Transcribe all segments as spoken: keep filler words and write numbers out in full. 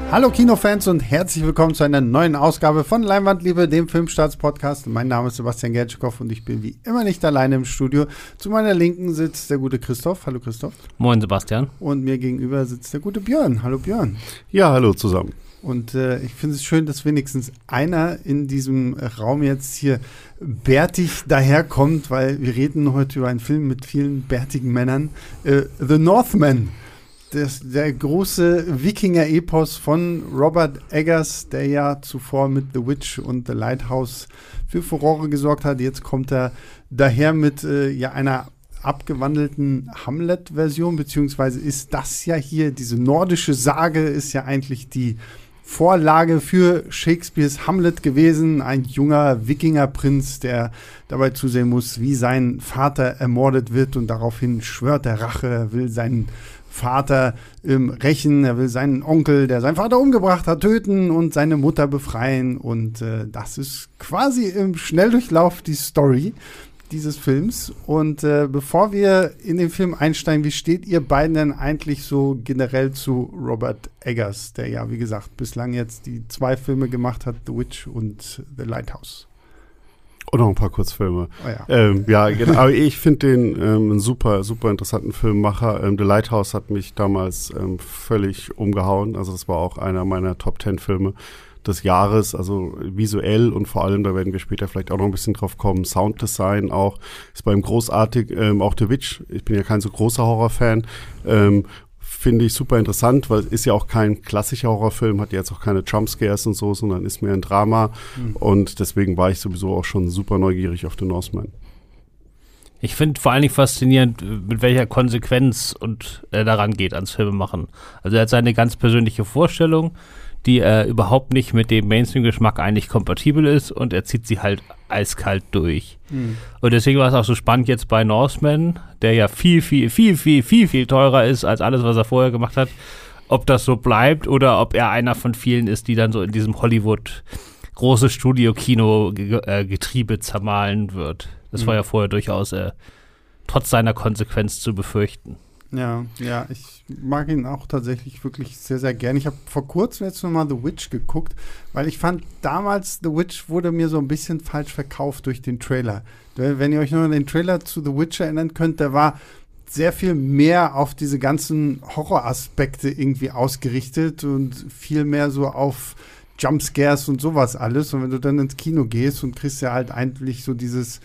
Hallo Kinofans und herzlich willkommen zu einer neuen Ausgabe von Leinwandliebe, dem Filmstarts-Podcast. Mein Name ist Sebastian Gertschikow und ich bin wie immer nicht alleine im Studio. Zu meiner Linken sitzt der gute Christoph. Hallo Christoph. Moin Sebastian. Und mir gegenüber sitzt der gute Björn. Hallo Björn. Ja, hallo zusammen. Und äh, ich finde es schön, dass wenigstens einer in diesem Raum jetzt hier bärtig daherkommt, weil wir reden heute über einen Film mit vielen bärtigen Männern. Äh, The Northman. Das, der große Wikinger-Epos von Robert Eggers, der ja zuvor mit The Witch und The Lighthouse für Furore gesorgt hat. Jetzt kommt er daher mit äh, ja, einer abgewandelten Hamlet-Version, beziehungsweise ist das ja hier, diese nordische Sage ist ja eigentlich die Vorlage für Shakespeares Hamlet gewesen. Ein junger Wikingerprinz, der dabei zusehen muss, wie sein Vater ermordet wird, und daraufhin schwört er Rache. Er will seinen Vater ähm, rächen, er will seinen Onkel, der seinen Vater umgebracht hat, töten und seine Mutter befreien. Und äh, das ist quasi im Schnelldurchlauf die Story dieses Films. Und äh, bevor wir in den Film einsteigen, wie steht ihr beiden denn eigentlich so generell zu Robert Eggers, der ja, wie gesagt, bislang jetzt die zwei Filme gemacht hat, The Witch und The Lighthouse? Und noch ein paar Kurzfilme. Oh ja. Ähm, ja, genau. Aber ich finde den ähm, einen super, super interessanten Filmemacher. Ähm, The Lighthouse hat mich damals ähm, völlig umgehauen. Also das war auch einer meiner Top Ten Filme des Jahres. Also visuell und vor allem, da werden wir später vielleicht auch noch ein bisschen drauf kommen, Sounddesign auch. Ist bei ihm großartig. Ähm, auch The Witch. Ich bin ja kein so großer Horrorfan. Ähm, Finde ich super interessant, weil es ist ja auch kein klassischer Horrorfilm, hat jetzt auch keine Jumpscares und so, sondern ist mehr ein Drama. Mhm. Und deswegen war ich sowieso auch schon super neugierig auf The Northman. Ich finde vor allen Dingen faszinierend, mit welcher Konsequenz und er daran geht ans Filmemachen. Also er hat seine ganz persönliche Vorstellung, die äh, überhaupt nicht mit dem Mainstream-Geschmack eigentlich kompatibel ist, und er zieht sie halt eiskalt durch. Mhm. Und deswegen war es auch so spannend jetzt bei Northman, der ja viel, viel, viel, viel, viel, viel teurer ist als alles, was er vorher gemacht hat, ob das so bleibt oder ob er einer von vielen ist, die dann so in diesem Hollywood große Studio-Kino-Getriebe zermahlen wird. Das mhm. war ja vorher durchaus äh, trotz seiner Konsequenz zu befürchten. Ja, ja, ich mag ihn auch tatsächlich wirklich sehr, sehr gern. Ich habe vor kurzem jetzt noch mal The Witch geguckt, weil ich fand, damals The Witch wurde mir so ein bisschen falsch verkauft durch den Trailer. Wenn ihr euch noch an den Trailer zu The Witch erinnern könnt, der war sehr viel mehr auf diese ganzen Horroraspekte irgendwie ausgerichtet und viel mehr so auf Jumpscares und sowas alles. Und wenn du dann ins Kino gehst und kriegst ja halt eigentlich so dieses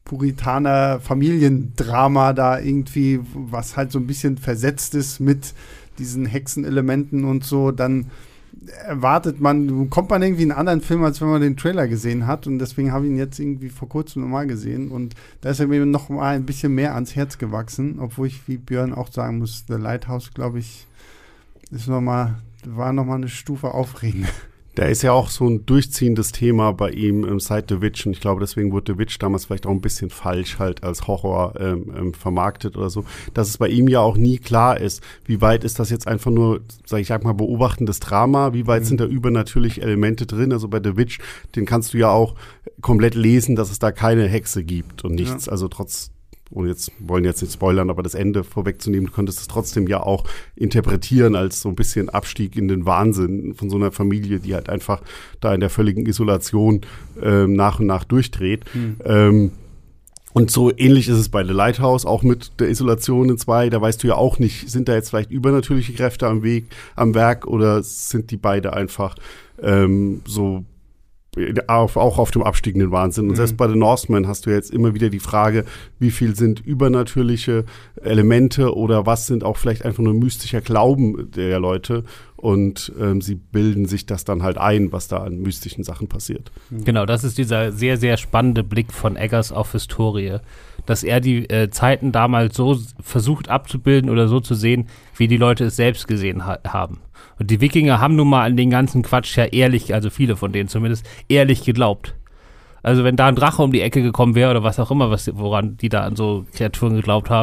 Puritaner-Familiendrama da irgendwie, was halt so ein bisschen versetzt ist mit diesen Hexenelementen und so, dann erwartet man, kommt man irgendwie in einen anderen Film, als wenn man den Trailer gesehen hat, und deswegen habe ich ihn jetzt irgendwie vor kurzem nochmal gesehen, und da ist er mir noch mal ein bisschen mehr ans Herz gewachsen, obwohl ich, wie Björn auch sagen muss, The Lighthouse, glaube ich, ist noch mal, war nochmal eine Stufe aufregend. Da ist ja auch so ein durchziehendes Thema bei ihm ähm, seit The Witch, und ich glaube, deswegen wurde The Witch damals vielleicht auch ein bisschen falsch halt als Horror ähm, ähm, vermarktet oder so, dass es bei ihm ja auch nie klar ist, wie weit ist das jetzt einfach nur, sag ich sag mal, beobachtendes Drama, wie weit mhm. sind da übernatürliche Elemente drin, also bei The Witch, den kannst du ja auch komplett lesen, dass es da keine Hexe gibt und nichts, ja. Also trotz und jetzt wollen jetzt nicht spoilern, aber das Ende vorwegzunehmen, du konntest es trotzdem ja auch interpretieren als so ein bisschen Abstieg in den Wahnsinn von so einer Familie, die halt einfach da in der völligen Isolation ähm, nach und nach durchdreht. Mhm. Ähm, und so ähnlich ist es bei The Lighthouse, auch mit der Isolation in zwei, da weißt du ja auch nicht, sind da jetzt vielleicht übernatürliche Kräfte am Weg, am Werk, oder sind die beide einfach ähm, so Auf, auch auf dem abstiegenden Wahnsinn. Und mhm. selbst bei The Northman hast du jetzt immer wieder die Frage, wie viel sind übernatürliche Elemente oder was sind auch vielleicht einfach nur mystischer Glauben der Leute. Und ähm, sie bilden sich das dann halt ein, was da an mystischen Sachen passiert. Genau, das ist dieser sehr, sehr spannende Blick von Eggers auf Historie. Dass er die äh, Zeiten damals so versucht abzubilden oder so zu sehen, wie die Leute es selbst gesehen ha- haben. Und die Wikinger haben nun mal an den ganzen Quatsch ja ehrlich, also viele von denen zumindest, ehrlich geglaubt. Also wenn da ein Drache um die Ecke gekommen wäre oder was auch immer, was, woran die da an so Kreaturen geglaubt haben,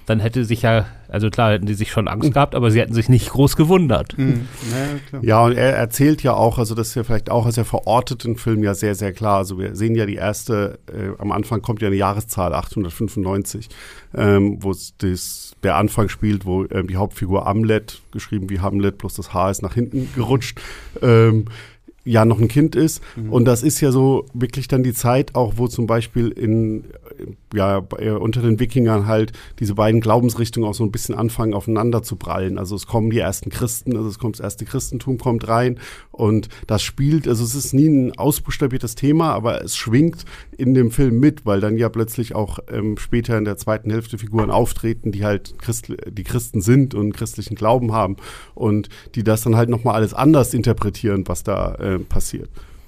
dann hätte sich ja, also klar, hätten die sich schon Angst gehabt, aber sie hätten sich nicht groß gewundert. Mhm. Ja, klar. Ja, und er erzählt ja auch, also das ist ja vielleicht auch, als er verortet den Film ja sehr, sehr klar. Also wir sehen ja die erste, äh, am Anfang kommt ja eine Jahreszahl, achthundertfünfundneunzig, ähm, wo es das, der Anfang spielt, wo äh, die Hauptfigur Hamlet, geschrieben wie Hamlet, bloß das Haar ist nach hinten gerutscht, ähm, ja noch ein Kind ist. Mhm. Und das ist ja so wirklich dann die Zeit auch, wo zum Beispiel in ja unter den Wikingern halt diese beiden Glaubensrichtungen auch so ein bisschen anfangen aufeinander zu prallen. Also es kommen die ersten Christen, also es kommt das erste Christentum kommt rein und das spielt, also es ist nie ein ausbuchstabiertes Thema, aber es schwingt in dem Film mit, weil dann ja plötzlich auch ähm, später in der zweiten Hälfte Figuren auftreten, die halt Christ, die Christen sind und christlichen Glauben haben und die das dann halt nochmal alles anders interpretieren, was da äh, passiert.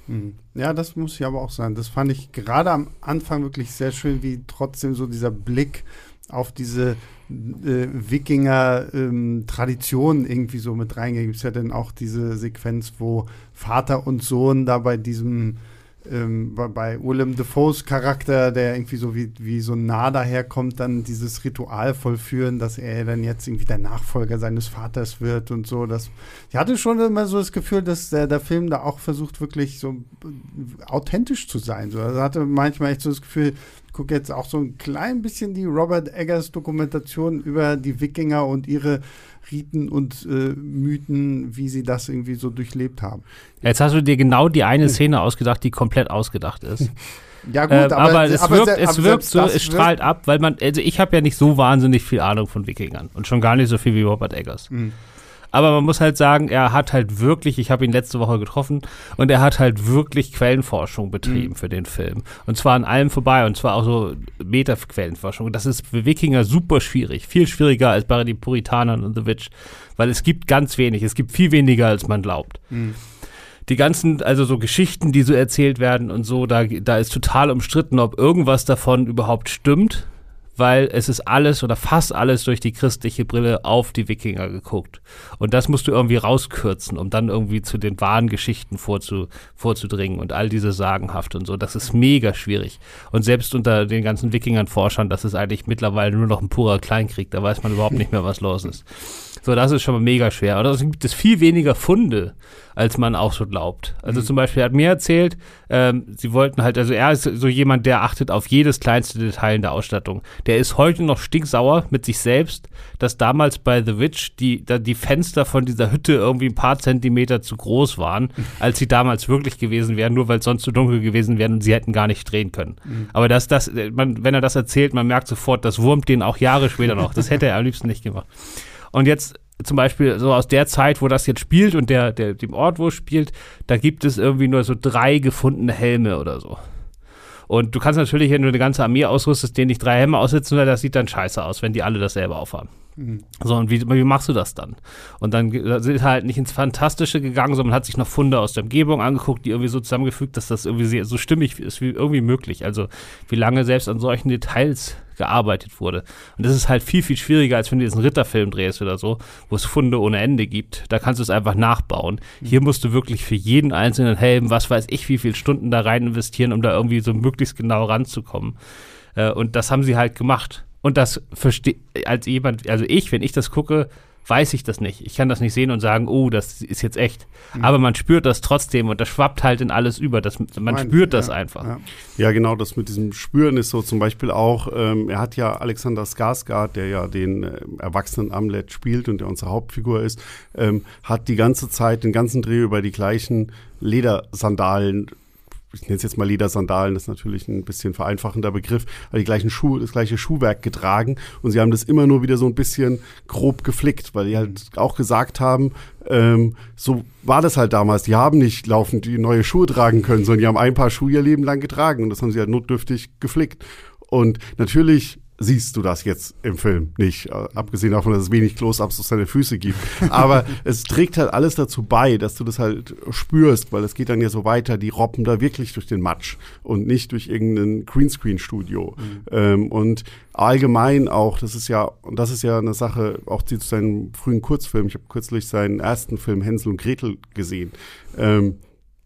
Ja, das muss ich aber auch sagen. Das fand ich gerade am Anfang wirklich sehr schön, wie trotzdem so dieser Blick auf diese äh, Wikinger-Tradition ähm, irgendwie so mit reingeht. Gibt es ja dann auch diese Sequenz, wo Vater und Sohn da bei diesem Ähm, bei, bei Willem Dafoes Charakter, der irgendwie so wie, wie so nah daherkommt, dann dieses Ritual vollführen, dass er dann jetzt irgendwie der Nachfolger seines Vaters wird und so. Das, ich hatte schon immer so das Gefühl, dass der, der Film da auch versucht, wirklich so authentisch zu sein. So, also hatte manchmal echt so das Gefühl, ich gucke jetzt auch so ein klein bisschen die Robert Eggers Dokumentation über die Wikinger und ihre Riten und äh, Mythen, wie sie das irgendwie so durchlebt haben. Jetzt hast du dir genau die eine Szene ausgedacht, die komplett ausgedacht ist. Ja gut, äh, aber, aber es aber wirkt, se- es aber wirkt so, das es strahlt ab, weil man, also ich habe ja nicht so wahnsinnig viel Ahnung von Wikingern und schon gar nicht so viel wie Robert Eggers. Mhm. Aber man muss halt sagen, er hat halt wirklich, ich habe ihn letzte Woche getroffen und er hat halt wirklich Quellenforschung betrieben mhm. für den Film. Und zwar an allem vorbei und zwar auch so Meta-Quellenforschung. Das ist für Wikinger super schwierig, viel schwieriger als bei den Puritanern und The Witch, weil es gibt ganz wenig, es gibt viel weniger, als man glaubt. Mhm. Die ganzen, also so Geschichten, die so erzählt werden und so, da, da ist total umstritten, ob irgendwas davon überhaupt stimmt. Weil es ist alles oder fast alles durch die christliche Brille auf die Wikinger geguckt. Und das musst du irgendwie rauskürzen, um dann irgendwie zu den wahren Geschichten vorzu, vorzudringen und all diese sagenhaft und so. Das ist mega schwierig. Und selbst unter den ganzen Wikingern-Forschern, das ist eigentlich mittlerweile nur noch ein purer Kleinkrieg. Da weiß man überhaupt nicht mehr, was los ist. So, das ist schon mal mega schwer. Und außerdem gibt es viel weniger Funde, als man auch so glaubt. Also mhm. zum Beispiel hat mir erzählt, ähm, sie wollten halt, also er ist so jemand, der achtet auf jedes kleinste Detail in der Ausstattung. Der ist heute noch stinksauer mit sich selbst, dass damals bei The Witch die, da die Fenster von dieser Hütte irgendwie ein paar Zentimeter zu groß waren, als sie damals wirklich gewesen wären, nur weil es sonst zu dunkel gewesen wären und sie hätten gar nicht drehen können. Mhm. Aber das, das, man, wenn er das erzählt, man merkt sofort, das wurmt den auch Jahre später noch. Das hätte er am liebsten nicht gemacht. Und jetzt zum Beispiel so aus der Zeit, wo das jetzt spielt und der, der, dem Ort, wo es spielt, da gibt es irgendwie nur so drei gefundene Helme oder so. Und du kannst natürlich, wenn du eine ganze Armee ausrüstest, denen nicht drei Helme aussetzen, das sieht dann scheiße aus, wenn die alle dasselbe aufhaben. Mhm. So, und wie, wie machst du das dann? Und dann sind halt nicht ins Fantastische gegangen, sondern man hat sich noch Funde aus der Umgebung angeguckt, die irgendwie so zusammengefügt, dass das irgendwie so stimmig ist wie irgendwie möglich. Also wie lange selbst an solchen Details gearbeitet wurde. Und das ist halt viel, viel schwieriger, als wenn du jetzt einen Ritterfilm drehst oder so, wo es Funde ohne Ende gibt. Da kannst du es einfach nachbauen. Mhm. Hier musst du wirklich für jeden einzelnen Helm, was weiß ich, wie viele Stunden da rein investieren, um da irgendwie so möglichst genau ranzukommen. Äh, und das haben sie halt gemacht. Und das verstehe, als jemand, also ich, wenn ich das gucke, weiß ich das nicht. Ich kann das nicht sehen und sagen, oh, das ist jetzt echt. Mhm. Aber man spürt das trotzdem und das schwappt halt in alles über. Das, man Meinst, spürt das ja, einfach. Ja. ja, genau, das mit diesem Spüren ist so zum Beispiel auch, ähm, er hat ja Alexander Skarsgård, der ja den äh, erwachsenen Hamlet spielt und der unsere Hauptfigur ist, ähm, hat die ganze Zeit, den ganzen Dreh über die gleichen Ledersandalen, ich nenne es jetzt mal Ledersandalen, das ist natürlich ein bisschen vereinfachender Begriff, aber die gleichen Schuhe, das gleiche Schuhwerk getragen und sie haben das immer nur wieder so ein bisschen grob geflickt, weil die halt auch gesagt haben, ähm, so war das halt damals, die haben nicht laufend die neue Schuhe tragen können, sondern die haben ein paar Schuhe ihr Leben lang getragen und das haben sie halt notdürftig geflickt. Und natürlich siehst du das jetzt im Film nicht, abgesehen davon, dass es wenig Close-ups auf seine Füße gibt. Aber es trägt halt alles dazu bei, dass du das halt spürst, weil es geht dann ja so weiter, die robben da wirklich durch den Matsch und nicht durch irgendein Greenscreen-Studio. Mhm. Ähm, und allgemein auch, das ist ja, und das ist ja eine Sache, auch zu seinen frühen Kurzfilmen, ich habe kürzlich seinen ersten Film Hänsel und Gretel gesehen, ähm,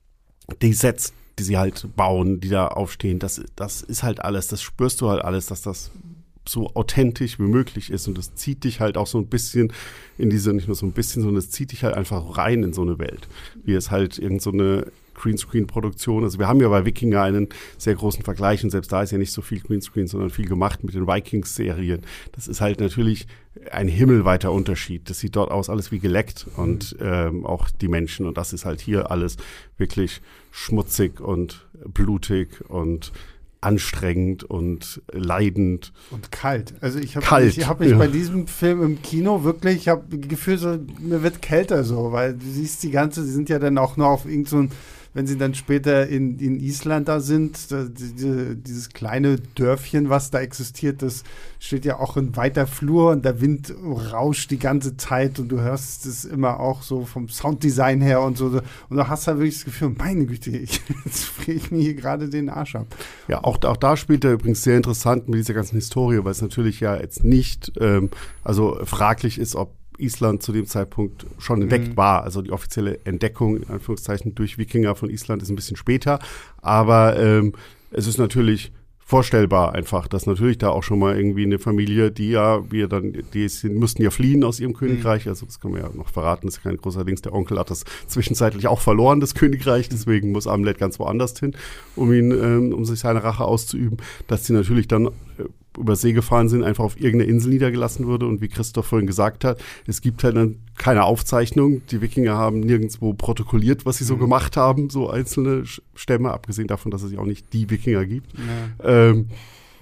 die Sets, die sie halt bauen, die da aufstehen, das, das ist halt alles, das spürst du halt alles, dass das so authentisch wie möglich ist. Und das zieht dich halt auch so ein bisschen in diese, nicht nur so ein bisschen, sondern es zieht dich halt einfach rein in so eine Welt. Wie es halt irgend so eine Greenscreen-Produktion. Also wir haben ja bei Wikinger einen sehr großen Vergleich und selbst da ist ja nicht so viel Greenscreen, sondern viel gemacht mit den Vikings-Serien. Das ist halt natürlich ein himmelweiter Unterschied. Das sieht dort aus alles wie geleckt und ähm, auch die Menschen. Und das ist halt hier alles wirklich schmutzig und blutig und anstrengend und leidend. Und kalt. Also ich habe Kalt, ich hab mich ja. bei diesem Film im Kino wirklich, ich habe das Gefühl, so, mir wird kälter so, weil du siehst die ganze, die sind ja dann auch noch auf irgend so ein, wenn sie dann später in, in Island da sind, da, die, dieses kleine Dörfchen, was da existiert, das steht ja auch in weiter Flur und der Wind rauscht die ganze Zeit und du hörst es immer auch so vom Sounddesign her und so. Und du hast halt wirklich das Gefühl, meine Güte, ich, jetzt friere ich mir hier gerade den Arsch ab. Ja, auch, auch da spielt er übrigens sehr interessant mit dieser ganzen Historie, weil es natürlich ja jetzt nicht, ähm, also fraglich ist, ob Island zu dem Zeitpunkt schon entdeckt mhm. war. Also die offizielle Entdeckung, in Anführungszeichen, durch Wikinger von Island ist ein bisschen später. Aber ähm, es ist natürlich vorstellbar einfach, dass natürlich da auch schon mal irgendwie eine Familie, die ja, wir dann, die ist, mussten ja fliehen aus ihrem Königreich, also das kann man ja noch verraten, das ist kein großer Dings, der Onkel hat das zwischenzeitlich auch verloren, das Königreich, deswegen muss Amlet ganz woanders hin, um ihn, ähm, um sich seine Rache auszuüben, dass sie natürlich dann äh, über See gefahren sind, einfach auf irgendeine Insel niedergelassen wurde und wie Christoph vorhin gesagt hat, es gibt halt dann keine Aufzeichnung, die Wikinger haben nirgendwo protokolliert, was sie so mhm. gemacht haben, so einzelne Stämme, abgesehen davon, dass es ja auch nicht die Wikinger gibt. Ja. Ähm,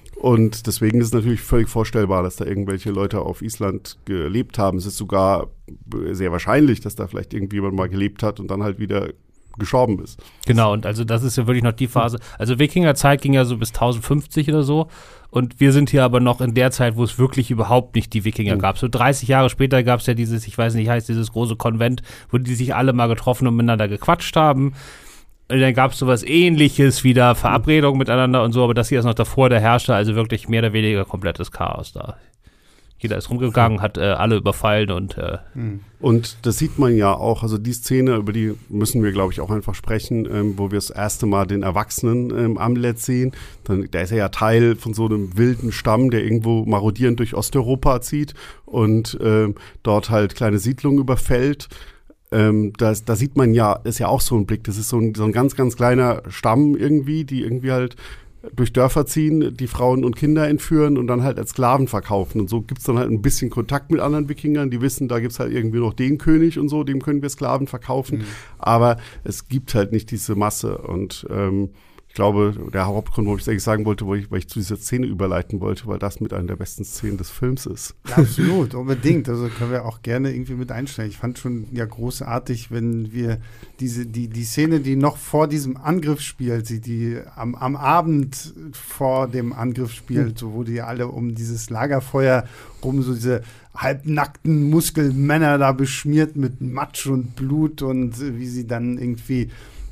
und deswegen ist es natürlich völlig vorstellbar, dass da irgendwelche Leute auf Island gelebt haben. Es ist sogar sehr wahrscheinlich, dass da vielleicht irgendjemand mal gelebt hat und dann halt wieder gestorben ist. Genau, und also das ist ja wirklich noch die Phase. Also Wikingerzeit ging ja so bis tausendfünfzig oder so. Und wir sind hier aber noch in der Zeit, wo es wirklich überhaupt nicht die Wikinger mhm. gab. So dreißig Jahre später gab es ja dieses, ich weiß nicht, heißt dieses große Konvent, wo die sich alle mal getroffen und miteinander gequatscht haben. Und dann gab es sowas Ähnliches, wieder Verabredungen mhm. miteinander und so, aber das hier ist noch davor, der herrschte also wirklich mehr oder weniger komplettes Chaos da. Jeder ist rumgegangen, hat äh, alle überfallen und äh Und das sieht man ja auch, also die Szene, über die müssen wir, glaube ich, auch einfach sprechen, ähm, wo wir das erste Mal den Erwachsenen ähm, Amlet sehen. Dann, der ist ja Teil von so einem wilden Stamm, der irgendwo marodierend durch Osteuropa zieht und ähm, dort halt kleine Siedlungen überfällt. Ähm, das, da sieht man ja, ist ja auch so ein Blick, das ist so ein, so ein ganz, ganz kleiner Stamm irgendwie, die irgendwie halt durch Dörfer ziehen, die Frauen und Kinder entführen und dann halt als Sklaven verkaufen. Und so gibt's dann halt ein bisschen Kontakt mit anderen Wikingern, die wissen, da gibt's halt irgendwie noch den König und so, dem können wir Sklaven verkaufen. Mhm. Aber es gibt halt nicht diese Masse. Und ähm, ich glaube, der Hauptgrund, wo ich es eigentlich sagen wollte, weil ich, weil ich zu dieser Szene überleiten wollte, weil das mit einer der besten Szenen des Films ist. Ja, absolut, unbedingt. Also können wir auch gerne irgendwie mit einstellen. Ich fand schon ja großartig, wenn wir diese, die, die Szene, die noch vor diesem Angriff spielt, die, die am, am Abend vor dem Angriff spielt, mhm. so wo die alle um dieses Lagerfeuer rum, so diese halbnackten Muskelmänner da beschmiert mit Matsch und Blut und äh, wie sie dann irgendwie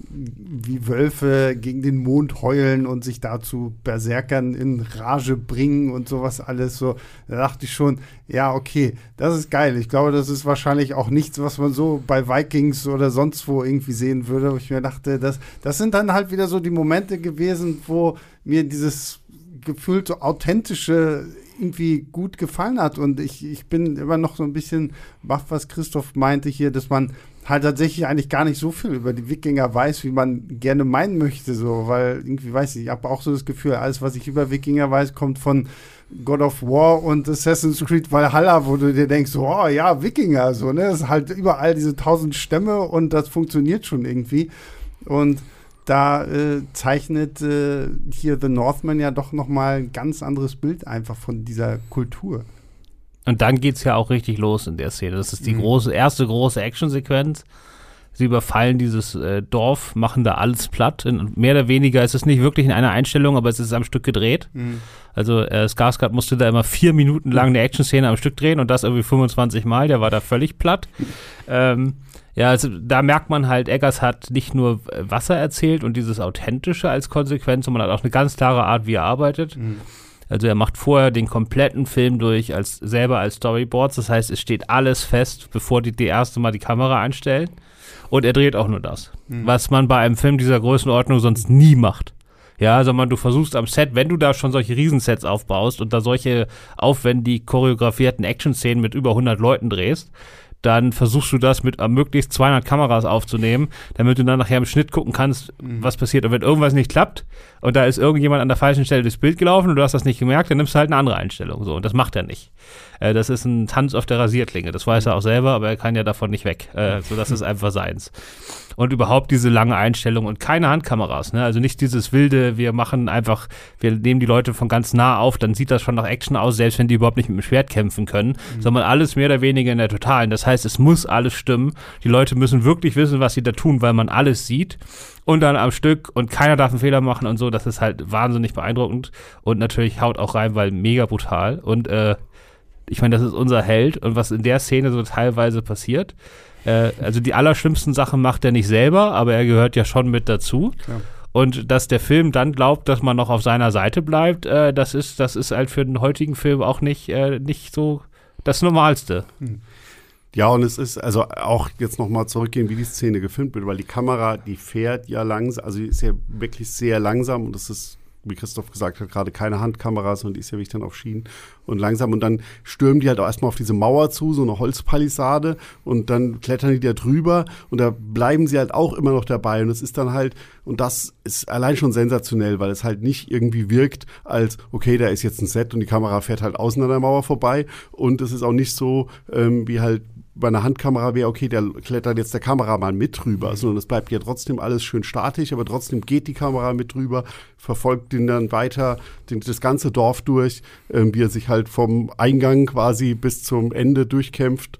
wie Wölfe gegen den Mond heulen und sich dazu Berserkern in Rage bringen und sowas alles so. Da dachte ich schon, ja, okay, das ist geil. Ich glaube, das ist wahrscheinlich auch nichts, was man so bei Vikings oder sonst wo irgendwie sehen würde. Wo ich mir dachte, das, das sind dann halt wieder so die Momente gewesen, wo mir dieses gefühlt so authentische irgendwie gut gefallen hat. Und ich, ich bin immer noch so ein bisschen baff, was Christoph meinte hier, dass man halt tatsächlich eigentlich gar nicht so viel über die Wikinger weiß, wie man gerne meinen möchte, so, weil irgendwie, weiß ich, ich habe auch so das Gefühl, alles, was ich über Wikinger weiß, kommt von God of War und Assassin's Creed Valhalla, wo du dir denkst, so, oh ja, Wikinger, so, ne, das ist halt überall diese tausend Stämme und das funktioniert schon irgendwie. Und da äh, zeichnet äh, hier The Northman ja doch nochmal ein ganz anderes Bild einfach von dieser Kultur. Und dann geht's ja auch richtig los in der Szene. Das ist die mhm. große, erste große Actionsequenz. Sie überfallen dieses äh, Dorf, machen da alles platt. In, mehr oder weniger ist es nicht wirklich in einer Einstellung, aber es ist am Stück gedreht. Mhm. Also äh, Skarsgård musste da immer vier Minuten lang eine Actionszene am Stück drehen und das irgendwie fünfundzwanzig Mal. Der war da völlig platt. ähm, ja, also da merkt man halt, Eggers hat nicht nur Wasser erzählt und dieses Authentische als Konsequenz, sondern hat auch eine ganz klare Art, wie er arbeitet. Mhm. Also er macht vorher den kompletten Film durch, als selber als Storyboards. Das heißt, es steht alles fest, bevor die die erste Mal die Kamera einstellen. Und er dreht auch nur das, mhm. was man bei einem Film dieser Größenordnung sonst nie macht. Ja, sondern du versuchst am Set, wenn du da schon solche Riesensets aufbaust und da solche aufwendig choreografierten Action-Szenen mit über hundert Leuten drehst, dann versuchst du das mit äh, möglichst zweihundert Kameras aufzunehmen, damit du dann nachher im Schnitt gucken kannst, mhm. was passiert. Und wenn irgendwas nicht klappt und da ist irgendjemand an der falschen Stelle durchs Bild gelaufen und du hast das nicht gemerkt, dann nimmst du halt eine andere Einstellung. So. Und das macht er nicht. Äh, das ist ein Tanz auf der Rasierklinge. Das weiß er auch selber, aber er kann ja davon nicht weg. Äh, so, das ist einfach seins. Und überhaupt diese lange Einstellung und keine Handkameras, ne? Also nicht dieses wilde, wir machen einfach, wir nehmen die Leute von ganz nah auf, dann sieht das schon nach Action aus, selbst wenn die überhaupt nicht mit dem Schwert kämpfen können, mhm. sondern alles mehr oder weniger in der Totalen. Das heißt, es muss alles stimmen. Die Leute müssen wirklich wissen, was sie da tun, weil man alles sieht und dann am Stück und keiner darf einen Fehler machen und so. Das ist halt wahnsinnig beeindruckend und natürlich haut auch rein, weil mega brutal. Und äh, ich meine, das ist unser Held und was in der Szene so teilweise passiert, Äh, also die allerschlimmsten Sachen macht er nicht selber, aber er gehört ja schon mit dazu. Klar. Und dass der Film dann glaubt, dass man noch auf seiner Seite bleibt, äh, das ist, das ist halt für den heutigen Film auch nicht, äh, nicht so das Normalste. Hm. Ja, und es ist, also auch jetzt nochmal zurückgehen, wie die Szene gefilmt wird, weil die Kamera, die fährt ja langsam, also die ist ja wirklich sehr langsam und es ist, wie Christoph gesagt hat, gerade keine Handkameras und die ist ja wirklich dann auf Schienen und langsam und dann stürmen die halt auch erstmal auf diese Mauer zu, so eine Holzpalisade und dann klettern die da drüber und da bleiben sie halt auch immer noch dabei und es ist dann halt, und das ist allein schon sensationell, weil es halt nicht irgendwie wirkt als, okay, da ist jetzt ein Set und die Kamera fährt halt außen an der Mauer vorbei und es ist auch nicht so, ähm, wie halt bei einer Handkamera wäre, okay, da klettert jetzt der Kameramann mit drüber, sondern es bleibt ja trotzdem alles schön statisch, aber trotzdem geht die Kamera mit drüber, verfolgt ihn dann weiter, den, das ganze Dorf durch, ähm, wie er sich halt vom Eingang quasi bis zum Ende durchkämpft.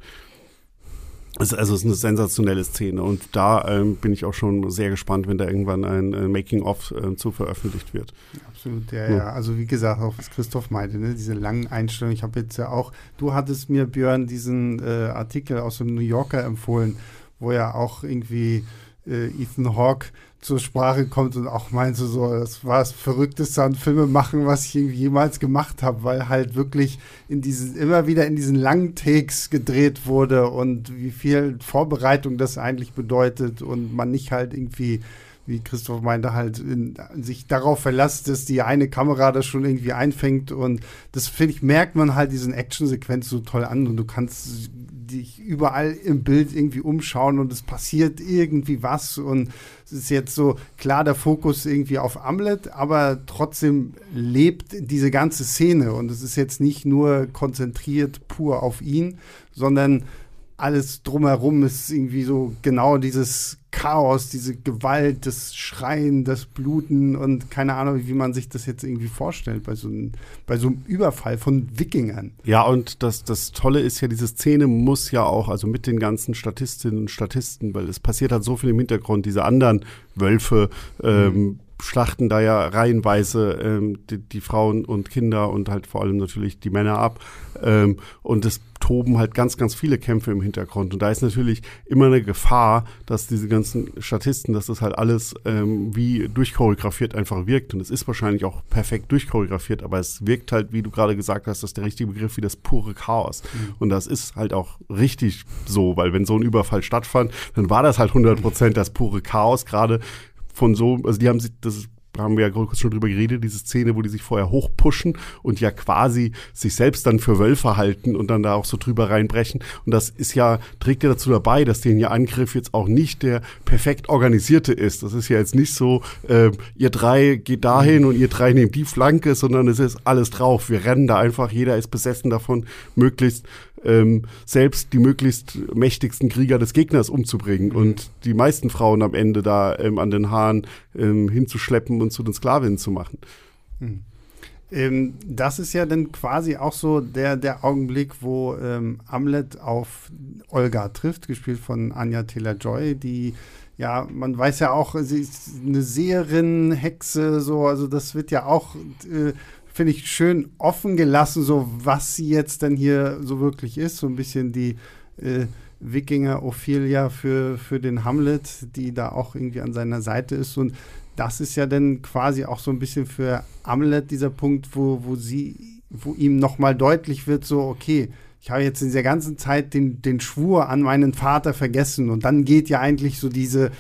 Also es ist eine sensationelle Szene und da ähm, bin ich auch schon sehr gespannt, wenn da irgendwann ein äh, Making-of äh, zu veröffentlicht wird. Absolut, ja, ja. Also wie gesagt, auch was Christoph meinte, ne, diese langen Einstellungen. Ich habe jetzt ja auch, du hattest mir, Björn, diesen äh, Artikel aus dem New Yorker empfohlen, wo ja auch irgendwie äh, Ethan Hawke zur Sprache kommt und auch meinte so, das war das Verrückteste an Filme machen, was ich irgendwie jemals gemacht habe, weil halt wirklich in diesen, immer wieder in diesen langen Takes gedreht wurde und wie viel Vorbereitung das eigentlich bedeutet und man nicht halt irgendwie, wie Christoph meinte, halt in, sich darauf verlässt, dass die eine Kamera das schon irgendwie einfängt und das, finde ich, merkt man halt diesen Actionsequenz so toll an und du kannst dich überall im Bild irgendwie umschauen und es passiert irgendwie was und es ist jetzt so, klar, der Fokus irgendwie auf Amlet, aber trotzdem lebt diese ganze Szene und es ist jetzt nicht nur konzentriert pur auf ihn, sondern alles drumherum ist irgendwie so genau dieses Chaos, diese Gewalt, das Schreien, das Bluten und keine Ahnung, wie man sich das jetzt irgendwie vorstellt bei so einem, bei so einem Überfall von Wikingern. Ja, und das, das Tolle ist ja, diese Szene muss ja auch, also mit den ganzen Statistinnen und Statisten, weil es passiert halt so viel im Hintergrund, diese anderen Wölfe, ähm, mhm. schlachten da ja reihenweise ähm, die, die Frauen und Kinder und halt vor allem natürlich die Männer ab. Ähm, und es toben halt ganz, ganz viele Kämpfe im Hintergrund. Und da ist natürlich immer eine Gefahr, dass diese ganzen Statisten, dass das halt alles ähm, wie durchchoreografiert einfach wirkt. Und es ist wahrscheinlich auch perfekt durchchoreografiert, aber es wirkt halt, wie du gerade gesagt hast, das ist der richtige Begriff, wie das pure Chaos. Mhm. Und das ist halt auch richtig so, weil wenn so ein Überfall stattfand, dann war das halt hundert Prozent das pure Chaos, gerade von so, also die haben sich, das haben wir ja kurz schon drüber geredet, diese Szene, wo die sich vorher hochpushen und ja quasi sich selbst dann für Wölfe halten und dann da auch so drüber reinbrechen. Und das ist ja, trägt ja dazu dabei, dass deren Angriff jetzt auch nicht der perfekt organisierte ist. Das ist ja jetzt nicht so, äh, ihr drei geht dahin und ihr drei nehmt die Flanke, sondern es ist alles drauf. Wir rennen da einfach, jeder ist besessen davon, möglichst Ähm, selbst die möglichst mächtigsten Krieger des Gegners umzubringen mhm. und die meisten Frauen am Ende da ähm, an den Haaren ähm, hinzuschleppen und zu den Sklavinnen zu machen. Mhm. Ähm, das ist ja dann quasi auch so der, der Augenblick, wo ähm, Amlet auf Olga trifft, gespielt von Anya Taylor-Joy, die ja, man weiß ja auch, sie ist eine Seherin, Hexe, so, also das wird ja auch äh, finde ich, schön offen gelassen, so was sie jetzt denn hier so wirklich ist. So ein bisschen die äh, Wikinger-Ophelia für, für den Hamlet, die da auch irgendwie an seiner Seite ist. Und das ist ja dann quasi auch so ein bisschen für Amlet dieser Punkt, wo, wo sie, wo ihm nochmal deutlich wird, so, okay, ich habe jetzt in dieser ganzen Zeit den, den Schwur an meinen Vater vergessen. Und dann geht ja eigentlich so diese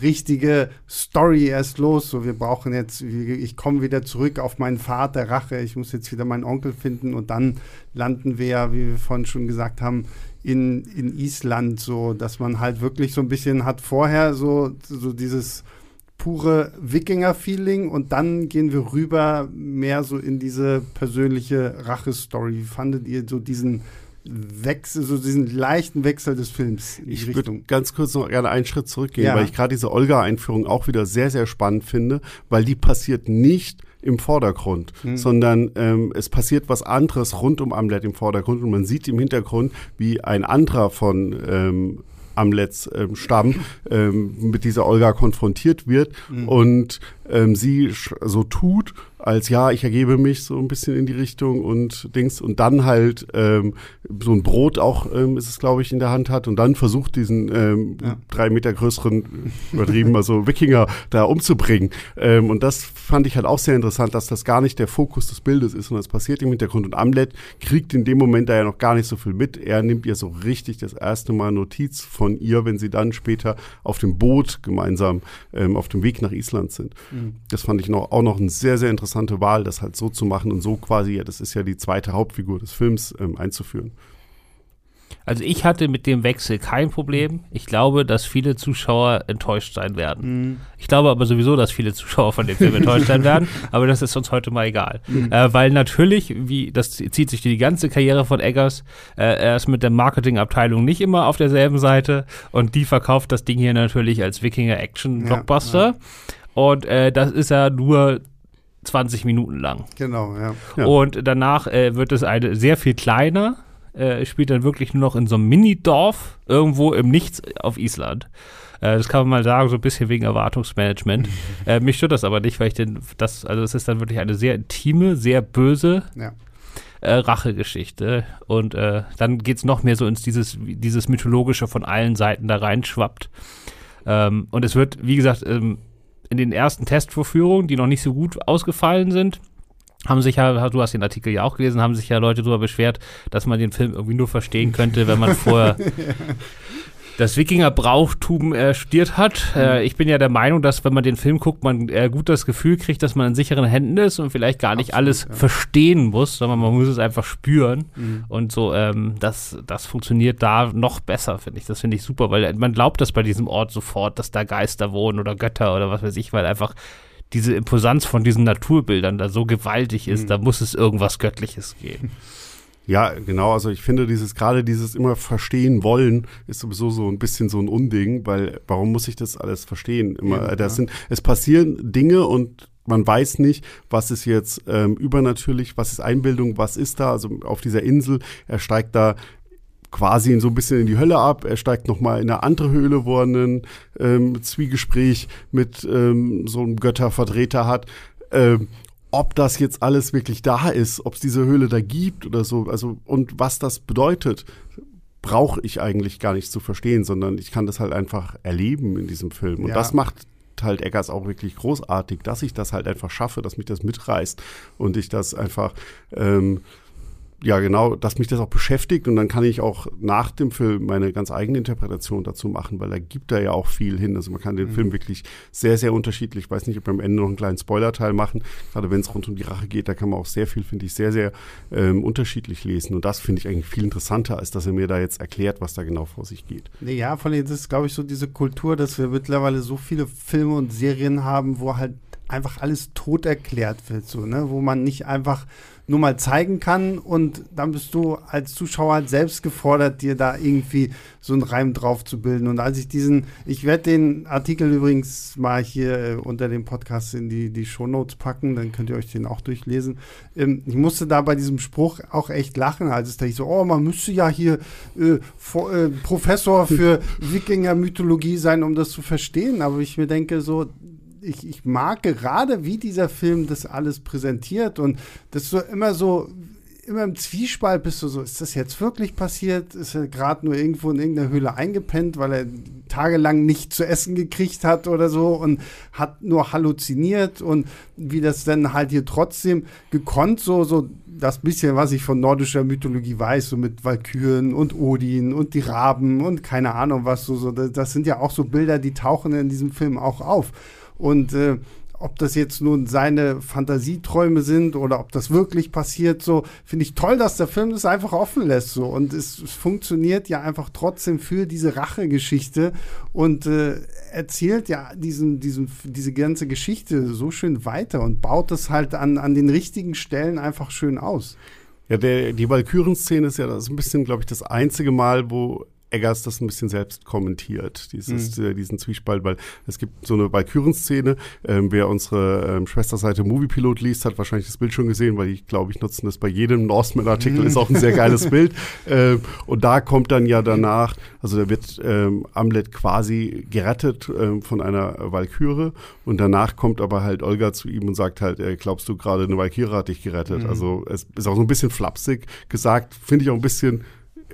richtige Story erst los. So, wir brauchen jetzt, ich komme wieder zurück auf meinen Pfad der Rache, ich muss jetzt wieder meinen Onkel finden und dann landen wir ja, wie wir vorhin schon gesagt haben, in, in Island, so, dass man halt wirklich so ein bisschen hat vorher so, so dieses pure Wikinger-Feeling und dann gehen wir rüber mehr so in diese persönliche Rache-Story. Wie fandet ihr so diesen Wechsel, so diesen leichten Wechsel des Films in die ich Richtung? Ich würde ganz kurz noch gerne einen Schritt zurückgehen, Ja. weil ich gerade diese Olga-Einführung auch wieder sehr, sehr spannend finde, weil die passiert nicht im Vordergrund, Mhm. sondern ähm, es passiert was anderes rund um Amlet im Vordergrund und man sieht im Hintergrund, wie ein anderer von ähm, Amlets ähm, Stamm ähm, mit dieser Olga konfrontiert wird Mhm. und ähm, sie sch- so tut, als ja, ich ergebe mich so ein bisschen in die Richtung und Dings und dann halt ähm, so ein Brot auch ähm, ist es, glaube ich, in der Hand hat und dann versucht, diesen ähm, Ja. drei Meter größeren, übertrieben, also Wikinger da umzubringen. Ähm, und das fand ich halt auch sehr interessant, dass das gar nicht der Fokus des Bildes ist, sondern es passiert im Hintergrund. Und Amlet kriegt in dem Moment da ja noch gar nicht so viel mit. Er nimmt ihr so richtig das erste Mal Notiz von ihr, wenn sie dann später auf dem Boot gemeinsam ähm, auf dem Weg nach Island sind. Mhm. Das fand ich noch, auch noch eine sehr, sehr interessante Wahl, das halt so zu machen und so quasi, ja, das ist ja die zweite Hauptfigur des Films, ähm, einzuführen. Also ich hatte mit dem Wechsel kein Problem. Ich glaube, dass viele Zuschauer enttäuscht sein werden. Mhm. Ich glaube aber sowieso, dass viele Zuschauer von dem Film enttäuscht sein werden, aber das ist uns heute mal egal. Mhm. Äh, weil natürlich, wie das zieht sich die ganze Karriere von Eggers, äh, er ist mit der Marketingabteilung nicht immer auf derselben Seite und die verkauft das Ding hier natürlich als Wikinger-Action-Blockbuster. Ja, ja. Und äh, das ist ja nur zwanzig Minuten lang. Genau, ja. Ja. Und danach äh, wird es eine sehr viel kleiner, äh, spielt dann wirklich nur noch in so einem Mini-Dorf irgendwo im Nichts auf Island. Äh, das kann man mal sagen, so ein bisschen wegen Erwartungsmanagement. äh, mich stört das aber nicht, weil ich den, das, also es ist dann wirklich eine sehr intime, sehr böse Ja. äh, Rachegeschichte. Und äh, dann geht es noch mehr so ins dieses, dieses Mythologische von allen Seiten da reinschwappt. Ähm, und es wird, wie gesagt, ähm, in den ersten Testvorführungen, die noch nicht so gut ausgefallen sind, haben sich ja, du hast den Artikel ja auch gelesen, haben sich ja Leute darüber beschwert, dass man den Film irgendwie nur verstehen könnte, wenn man vorher das Wikinger-Brauchtum äh, studiert hat. Äh, ich bin ja der Meinung, dass wenn man den Film guckt, man äh, gut das Gefühl kriegt, dass man in sicheren Händen ist und vielleicht gar nicht Absolut, alles ja. verstehen muss, sondern man muss es einfach spüren. Mhm. Und so, ähm, das, das funktioniert da noch besser, finde ich. Das finde ich super, weil man glaubt das bei diesem Ort sofort, dass da Geister wohnen oder Götter oder was weiß ich, weil einfach diese Imposanz von diesen Naturbildern da so gewaltig ist, Mhm. da muss es irgendwas Göttliches geben. Ja, genau, also ich finde dieses, gerade dieses immer verstehen wollen, ist sowieso so ein bisschen so ein Unding, weil warum muss ich das alles verstehen? Immer, Ja, das ja. sind, es passieren Dinge und man weiß nicht, was ist jetzt ähm, übernatürlich, was ist Einbildung, was ist da, also auf dieser Insel, er steigt da quasi in so ein bisschen in die Hölle ab, er steigt nochmal in eine andere Höhle, wo er ein ähm, Zwiegespräch mit ähm, so einem Göttervertreter hat, ähm, ob das jetzt alles wirklich da ist, ob es diese Höhle da gibt oder so, also und was das bedeutet, brauche ich eigentlich gar nicht zu verstehen, sondern ich kann das halt einfach erleben in diesem Film. Und Ja. das macht halt Eggers auch wirklich großartig, dass ich das halt einfach schaffe, dass mich das mitreißt und ich das einfach ähm, ja, genau, dass mich das auch beschäftigt und dann kann ich auch nach dem Film meine ganz eigene Interpretation dazu machen, weil er gibt da ja auch viel hin. Also man kann den Mhm. Film wirklich sehr, sehr unterschiedlich, ich weiß nicht, ob wir am Ende noch einen kleinen Spoilerteil machen, gerade wenn es rund um die Rache geht, da kann man auch sehr viel, finde ich, sehr, sehr ähm, unterschiedlich lesen und das finde ich eigentlich viel interessanter, als dass er mir da jetzt erklärt, was da genau vor sich geht. Nee, ja, vor allem, das ist, glaube ich, so diese Kultur, dass wir mittlerweile so viele Filme und Serien haben, wo halt einfach alles tot erklärt wird, so, ne? Wo man nicht einfach nur mal zeigen kann und dann bist du als Zuschauer halt selbst gefordert, dir da irgendwie so einen Reim drauf zu bilden. Und als ich diesen, ich werde den Artikel übrigens mal hier äh, unter dem Podcast in die, die Shownotes packen, dann könnt ihr euch den auch durchlesen. Ähm, ich musste da bei diesem Spruch auch echt lachen, als es da ich so, oh, man müsste ja hier äh, vor, äh, Professor für Wikinger-Mythologie sein, um das zu verstehen. Aber ich mir denke so, Ich, ich mag gerade, wie dieser Film das alles präsentiert und das so immer so, immer im Zwiespalt bist du so, ist das jetzt wirklich passiert? Ist er gerade nur irgendwo in irgendeiner Höhle eingepennt, weil er tagelang nicht zu essen gekriegt hat oder so und hat nur halluziniert und wie das dann halt hier trotzdem gekonnt, so, so das bisschen, was ich von nordischer Mythologie weiß, so mit Walküren und Odin und die Raben und keine Ahnung was, so, so das sind ja auch so Bilder, die tauchen in diesem Film auch auf. Und äh, ob das jetzt nun seine Fantasieträume sind oder ob das wirklich passiert, so finde ich toll, dass der Film das einfach offen lässt. So. Und es, es funktioniert ja einfach trotzdem für diese Rachegeschichte und äh, erzählt ja diesen, diesen, diese ganze Geschichte so schön weiter und baut es halt an, an den richtigen Stellen einfach schön aus. Ja, der, die Walküren-Szene ist ja das ein bisschen, glaube ich, das einzige Mal, wo Eggers das ein bisschen selbst kommentiert, dieses, mhm. äh, diesen Zwiespalt, weil es gibt so eine Walküren-Szene. Ähm, wer unsere ähm, Schwesterseite Moviepilot liest, hat wahrscheinlich das Bild schon gesehen, weil ich glaube, ich nutzen das bei jedem Norseman-Artikel, mhm. ist auch ein sehr geiles Bild. Ähm, und da kommt dann ja danach, also da wird ähm, Amlet quasi gerettet ähm, von einer Walküre und danach kommt aber halt Olga zu ihm und sagt halt, äh, glaubst du gerade, eine Walküre hat dich gerettet? Mhm. Also es ist auch so ein bisschen flapsig gesagt, finde ich auch ein bisschen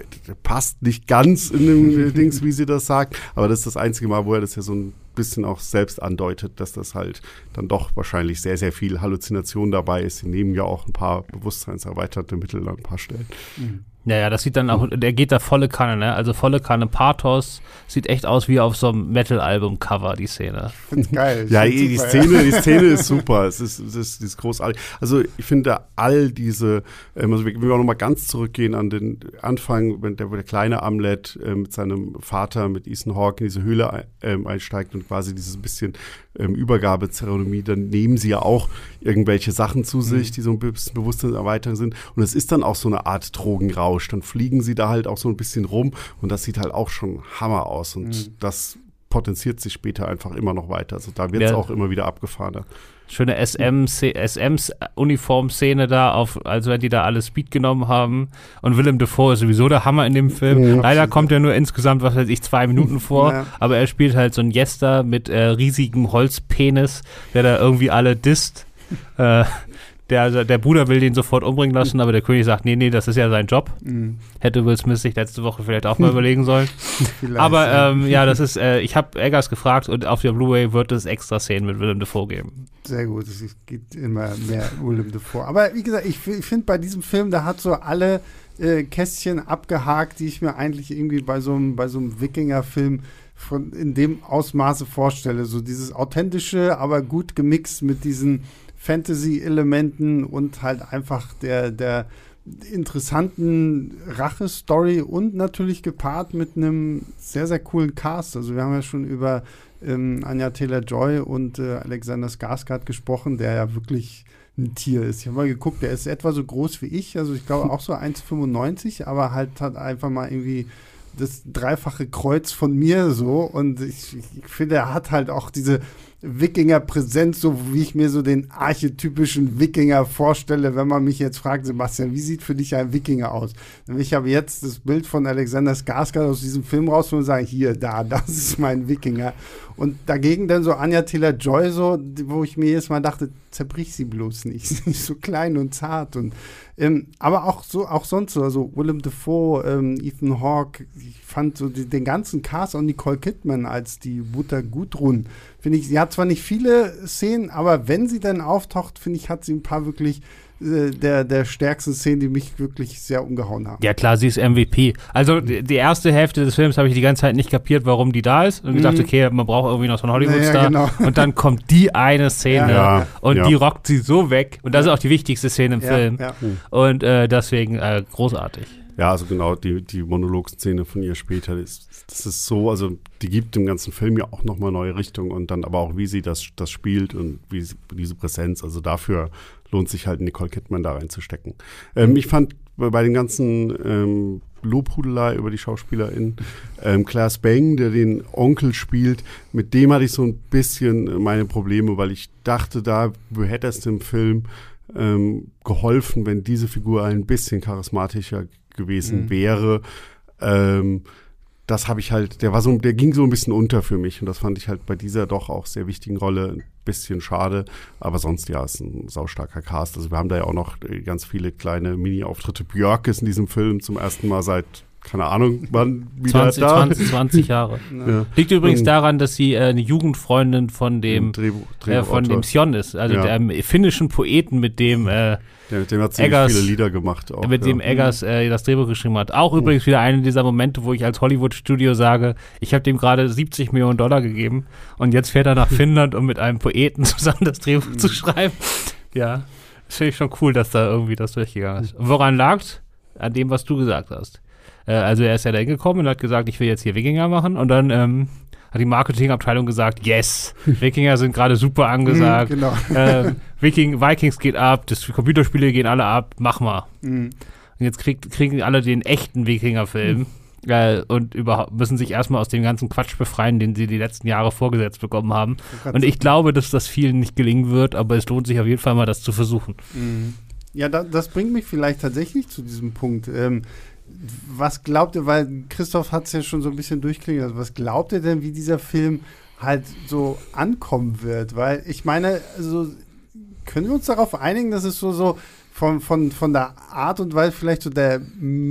passt nicht ganz in dem Dings, wie sie das sagt, aber das ist das einzige Mal, wo er das ja so ein bisschen auch selbst andeutet, dass das halt dann doch wahrscheinlich sehr, sehr viel Halluzination dabei ist. Sie nehmen ja auch ein paar bewusstseinserweiterte Mittel an ein paar Stellen. Mhm. Ja, ja, das sieht dann auch, der geht da volle Kanne, ne? Also volle Kanne Pathos, sieht echt aus wie auf so einem Metal-Album-Cover, die Szene. Find's geil. Ja, die, die Szene, die Szene ist super, es ist, es ist, es ist großartig. Also ich finde all diese, ähm, also wir, wir wollen noch mal ganz zurückgehen an den Anfang, wenn der, wo der kleine Amlet äh, mit seinem Vater, mit Ethan Hawke in diese Höhle ähm, einsteigt und quasi dieses bisschen ähm, Übergabezeremonie, dann nehmen sie ja auch irgendwelche Sachen zu sich, mhm. die so ein bisschen Bewusstsein erweitern sind und es ist dann auch so eine Art Drogenrausch. Dann fliegen sie da halt auch so ein bisschen rum und das sieht halt auch schon Hammer aus und mhm. das potenziert sich später einfach immer noch weiter. Also da wird es ja auch immer wieder abgefahrener. Schöne S M-Uniform-Szene da, auf, also wenn die da alle Speed genommen haben. Und Willem Dafoe ist sowieso der Hammer in dem Film. Ja, leider kommt er nur insgesamt, was weiß ich, zwei Minuten vor. Ja. Aber er spielt halt so einen Jester mit äh, riesigem Holzpenis, der da irgendwie alle disst. äh, Der, der Bruder will den sofort umbringen lassen, aber der König sagt, nee, nee, das ist ja sein Job. Mhm. Hätte Will Smith sich letzte Woche vielleicht auch mal überlegen sollen. Aber ähm, ja, das ist, äh, ich habe Eggers gefragt und auf der Blu-ray wird es extra Szenen mit Willem Dafoe geben. Sehr gut, es gibt immer mehr Willem Dafoe. Aber wie gesagt, ich, ich finde bei diesem Film, da hat so alle äh, Kästchen abgehakt, die ich mir eigentlich irgendwie bei so einem bei so einem Wikinger-Film von in dem Ausmaße vorstelle. So dieses authentische, aber gut gemixt mit diesen Fantasy-Elementen und halt einfach der, der interessanten Rache-Story und natürlich gepaart mit einem sehr, sehr coolen Cast. Also wir haben ja schon über ähm, Anya Taylor-Joy und äh, Alexander Skarsgård gesprochen, der ja wirklich ein Tier ist. Ich habe mal geguckt, der ist etwa so groß wie ich, also ich glaube auch so eins Komma fünfundneunzig, aber halt hat einfach mal irgendwie das dreifache Kreuz von mir so und ich, ich finde, er hat halt auch diese Wikinger-Präsenz, so wie ich mir so den archetypischen Wikinger vorstelle, wenn man mich jetzt fragt, Sebastian, wie sieht für dich ein Wikinger aus? Und ich habe jetzt das Bild von Alexander Skarsgård aus diesem Film raus und sage, hier, da, das ist mein Wikinger. Und dagegen dann so Anya Taylor-Joy, so, wo ich mir jedes Mal dachte, zerbrich sie bloß nicht. Sie ist nicht so klein und zart. Und, ähm, aber auch so, auch sonst so, also Willem Dafoe, ähm, Ethan Hawke, ich fand so die, den ganzen Cast und Nicole Kidman als die Mutter Gudrun, finde ich, sie hat zwar nicht viele Szenen, aber wenn sie dann auftaucht, finde ich, hat sie ein paar wirklich äh, der, der stärksten Szenen, die mich wirklich sehr umgehauen haben. Ja klar, sie ist M V P. Also die, die erste Hälfte des Films habe ich die ganze Zeit nicht kapiert, warum die da ist und mhm. gedacht, okay, man braucht irgendwie noch so einen Hollywood-Star. Ja, genau. Und dann kommt die eine Szene ja, und ja. die rockt sie so weg und das ist auch die wichtigste Szene im ja, Film. Ja. Und äh, deswegen äh, großartig. Ja, also genau, die, die Monologszene von ihr später, das, das ist so, also die gibt dem ganzen Film ja auch nochmal neue Richtung und dann aber auch, wie sie das, das spielt und wie sie, diese Präsenz, also dafür lohnt sich halt Nicole Kidman da reinzustecken. Ähm, ich fand bei den ganzen ähm, Lobhudelei über die SchauspielerInnen, ähm, Claire Spang, der den Onkel spielt, mit dem hatte ich so ein bisschen meine Probleme, weil ich dachte, da hätte es dem Film ähm, geholfen, wenn diese Figur ein bisschen charismatischer gewesen mhm. wäre. Ähm, das habe ich halt, der war so, der ging so ein bisschen unter für mich und das fand ich halt bei dieser doch auch sehr wichtigen Rolle ein bisschen schade, aber sonst ja, ist ein saustarker Cast. Also wir haben da ja auch noch ganz viele kleine Mini-Auftritte. Björk ist in diesem Film zum ersten Mal seit keine Ahnung, wann wieder zwanzig, da. zwanzig, zwanzig Jahre. Ja. Liegt übrigens daran, dass sie äh, eine Jugendfreundin von dem Drehbuch, äh, von dem Sion ist, also ja. dem finnischen Poeten, mit dem äh, ja, mit dem hat ziemlich Eggers, viele Lieder gemacht. Auch, mit ja. dem Eggers äh, das Drehbuch geschrieben hat. Auch mhm. übrigens wieder einer dieser Momente, wo ich als Hollywood-Studio sage, ich habe dem gerade siebzig Millionen Dollar gegeben und jetzt fährt er nach Finnland, um mit einem Poeten zusammen das Drehbuch mhm. zu schreiben. Ja, das finde ich schon cool, dass da irgendwie das durchgegangen ist. Und woran lag's? An dem, was du gesagt hast. Also er ist ja da hingekommen und hat gesagt, ich will jetzt hier Wikinger machen und dann ähm, hat die Marketingabteilung gesagt, yes, Wikinger sind gerade super angesagt, mm, genau. ähm, Viking, Vikings geht ab, das Computerspiele gehen alle ab, mach mal. Mm. Und jetzt krieg, kriegen alle den echten Wikinger-Film mm. äh, und überhaupt müssen sich erstmal aus dem ganzen Quatsch befreien, den sie die letzten Jahre vorgesetzt bekommen haben. Und ich glaube, dass das vielen nicht gelingen wird, aber es lohnt sich auf jeden Fall mal, das zu versuchen. Mm. Ja, da, das bringt mich vielleicht tatsächlich zu diesem Punkt. Ähm, Was glaubt ihr, weil Christoph hat es ja schon so ein bisschen durchklingen lassen, was glaubt ihr denn, wie dieser Film halt so ankommen wird? Weil ich meine, also können wir uns darauf einigen, dass es so, so von, von, von der Art und Weise vielleicht so der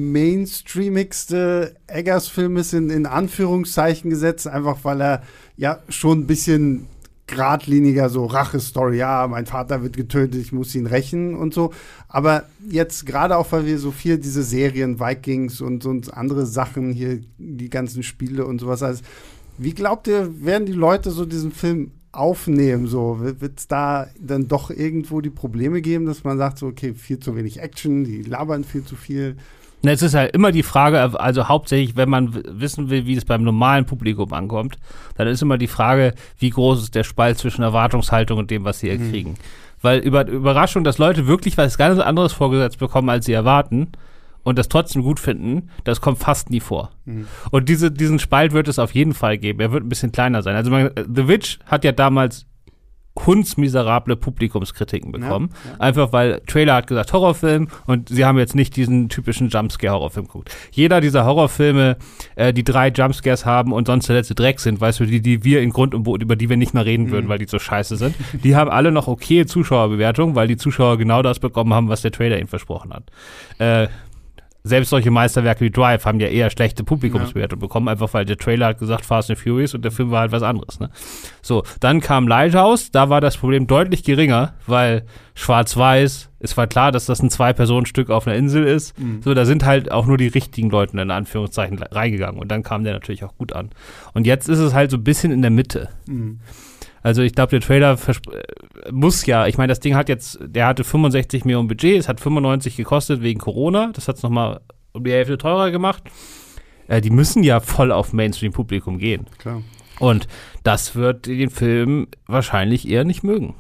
mainstreamigste Eggers-Film ist, in, in Anführungszeichen gesetzt, einfach weil er ja schon ein bisschen geradliniger, so Rache-Story, ja, mein Vater wird getötet, ich muss ihn rächen und so. Aber jetzt gerade auch, weil wir so viel diese Serien, Vikings und, und andere Sachen hier, die ganzen Spiele und sowas, also wie glaubt ihr, werden die Leute so diesen Film aufnehmen? So, wird es da dann doch irgendwo die Probleme geben, dass man sagt, so, okay, viel zu wenig Action, die labern viel zu viel? Na, es ist halt immer die Frage, also hauptsächlich, wenn man w- wissen will, wie es beim normalen Publikum ankommt, dann ist immer die Frage, wie groß ist der Spalt zwischen Erwartungshaltung und dem, was sie hier mhm. kriegen. Weil über Überraschung, dass Leute wirklich was ganz anderes vorgesetzt bekommen, als sie erwarten und das trotzdem gut finden, das kommt fast nie vor. Mhm. Und diese, diesen Spalt wird es auf jeden Fall geben. Er wird ein bisschen kleiner sein. Also man, The Witch hat ja damals hundsmiserable Publikumskritiken bekommen. Ja, ja. Einfach weil Trailer hat gesagt Horrorfilm und sie haben jetzt nicht diesen typischen Jumpscare-Horrorfilm geguckt. Jeder dieser Horrorfilme, äh, die drei Jumpscares haben und sonst der letzte Dreck sind, weißt du, die, die wir in Grund und Boden, über die wir nicht mehr reden mhm. würden, weil die so scheiße sind, die haben alle noch okay Zuschauerbewertungen, weil die Zuschauer genau das bekommen haben, was der Trailer ihnen versprochen hat. Äh, Selbst solche Meisterwerke wie Drive haben ja eher schlechte Publikumsbewertungen ja. bekommen, einfach weil der Trailer hat gesagt Fast and Furious und der Film war halt was anderes. Ne? So, dann kam Lighthouse, da war das Problem deutlich geringer, weil schwarz-weiß, es war klar, dass das ein Zwei-Personen-Stück auf einer Insel ist. Mhm. So, da sind halt auch nur die richtigen Leute in Anführungszeichen reingegangen und dann kam der natürlich auch gut an. Und jetzt ist es halt so ein bisschen in der Mitte. Mhm. Also ich glaube, der Trailer versp- muss ja, ich meine, das Ding hat jetzt, der hatte fünfundsechzig Millionen Budget, es hat fünfundneunzig gekostet wegen Corona, das hat es nochmal um die Hälfte teurer gemacht. Äh, die müssen ja voll auf Mainstream-Publikum gehen. Klar. Und das wird den Film wahrscheinlich eher nicht mögen.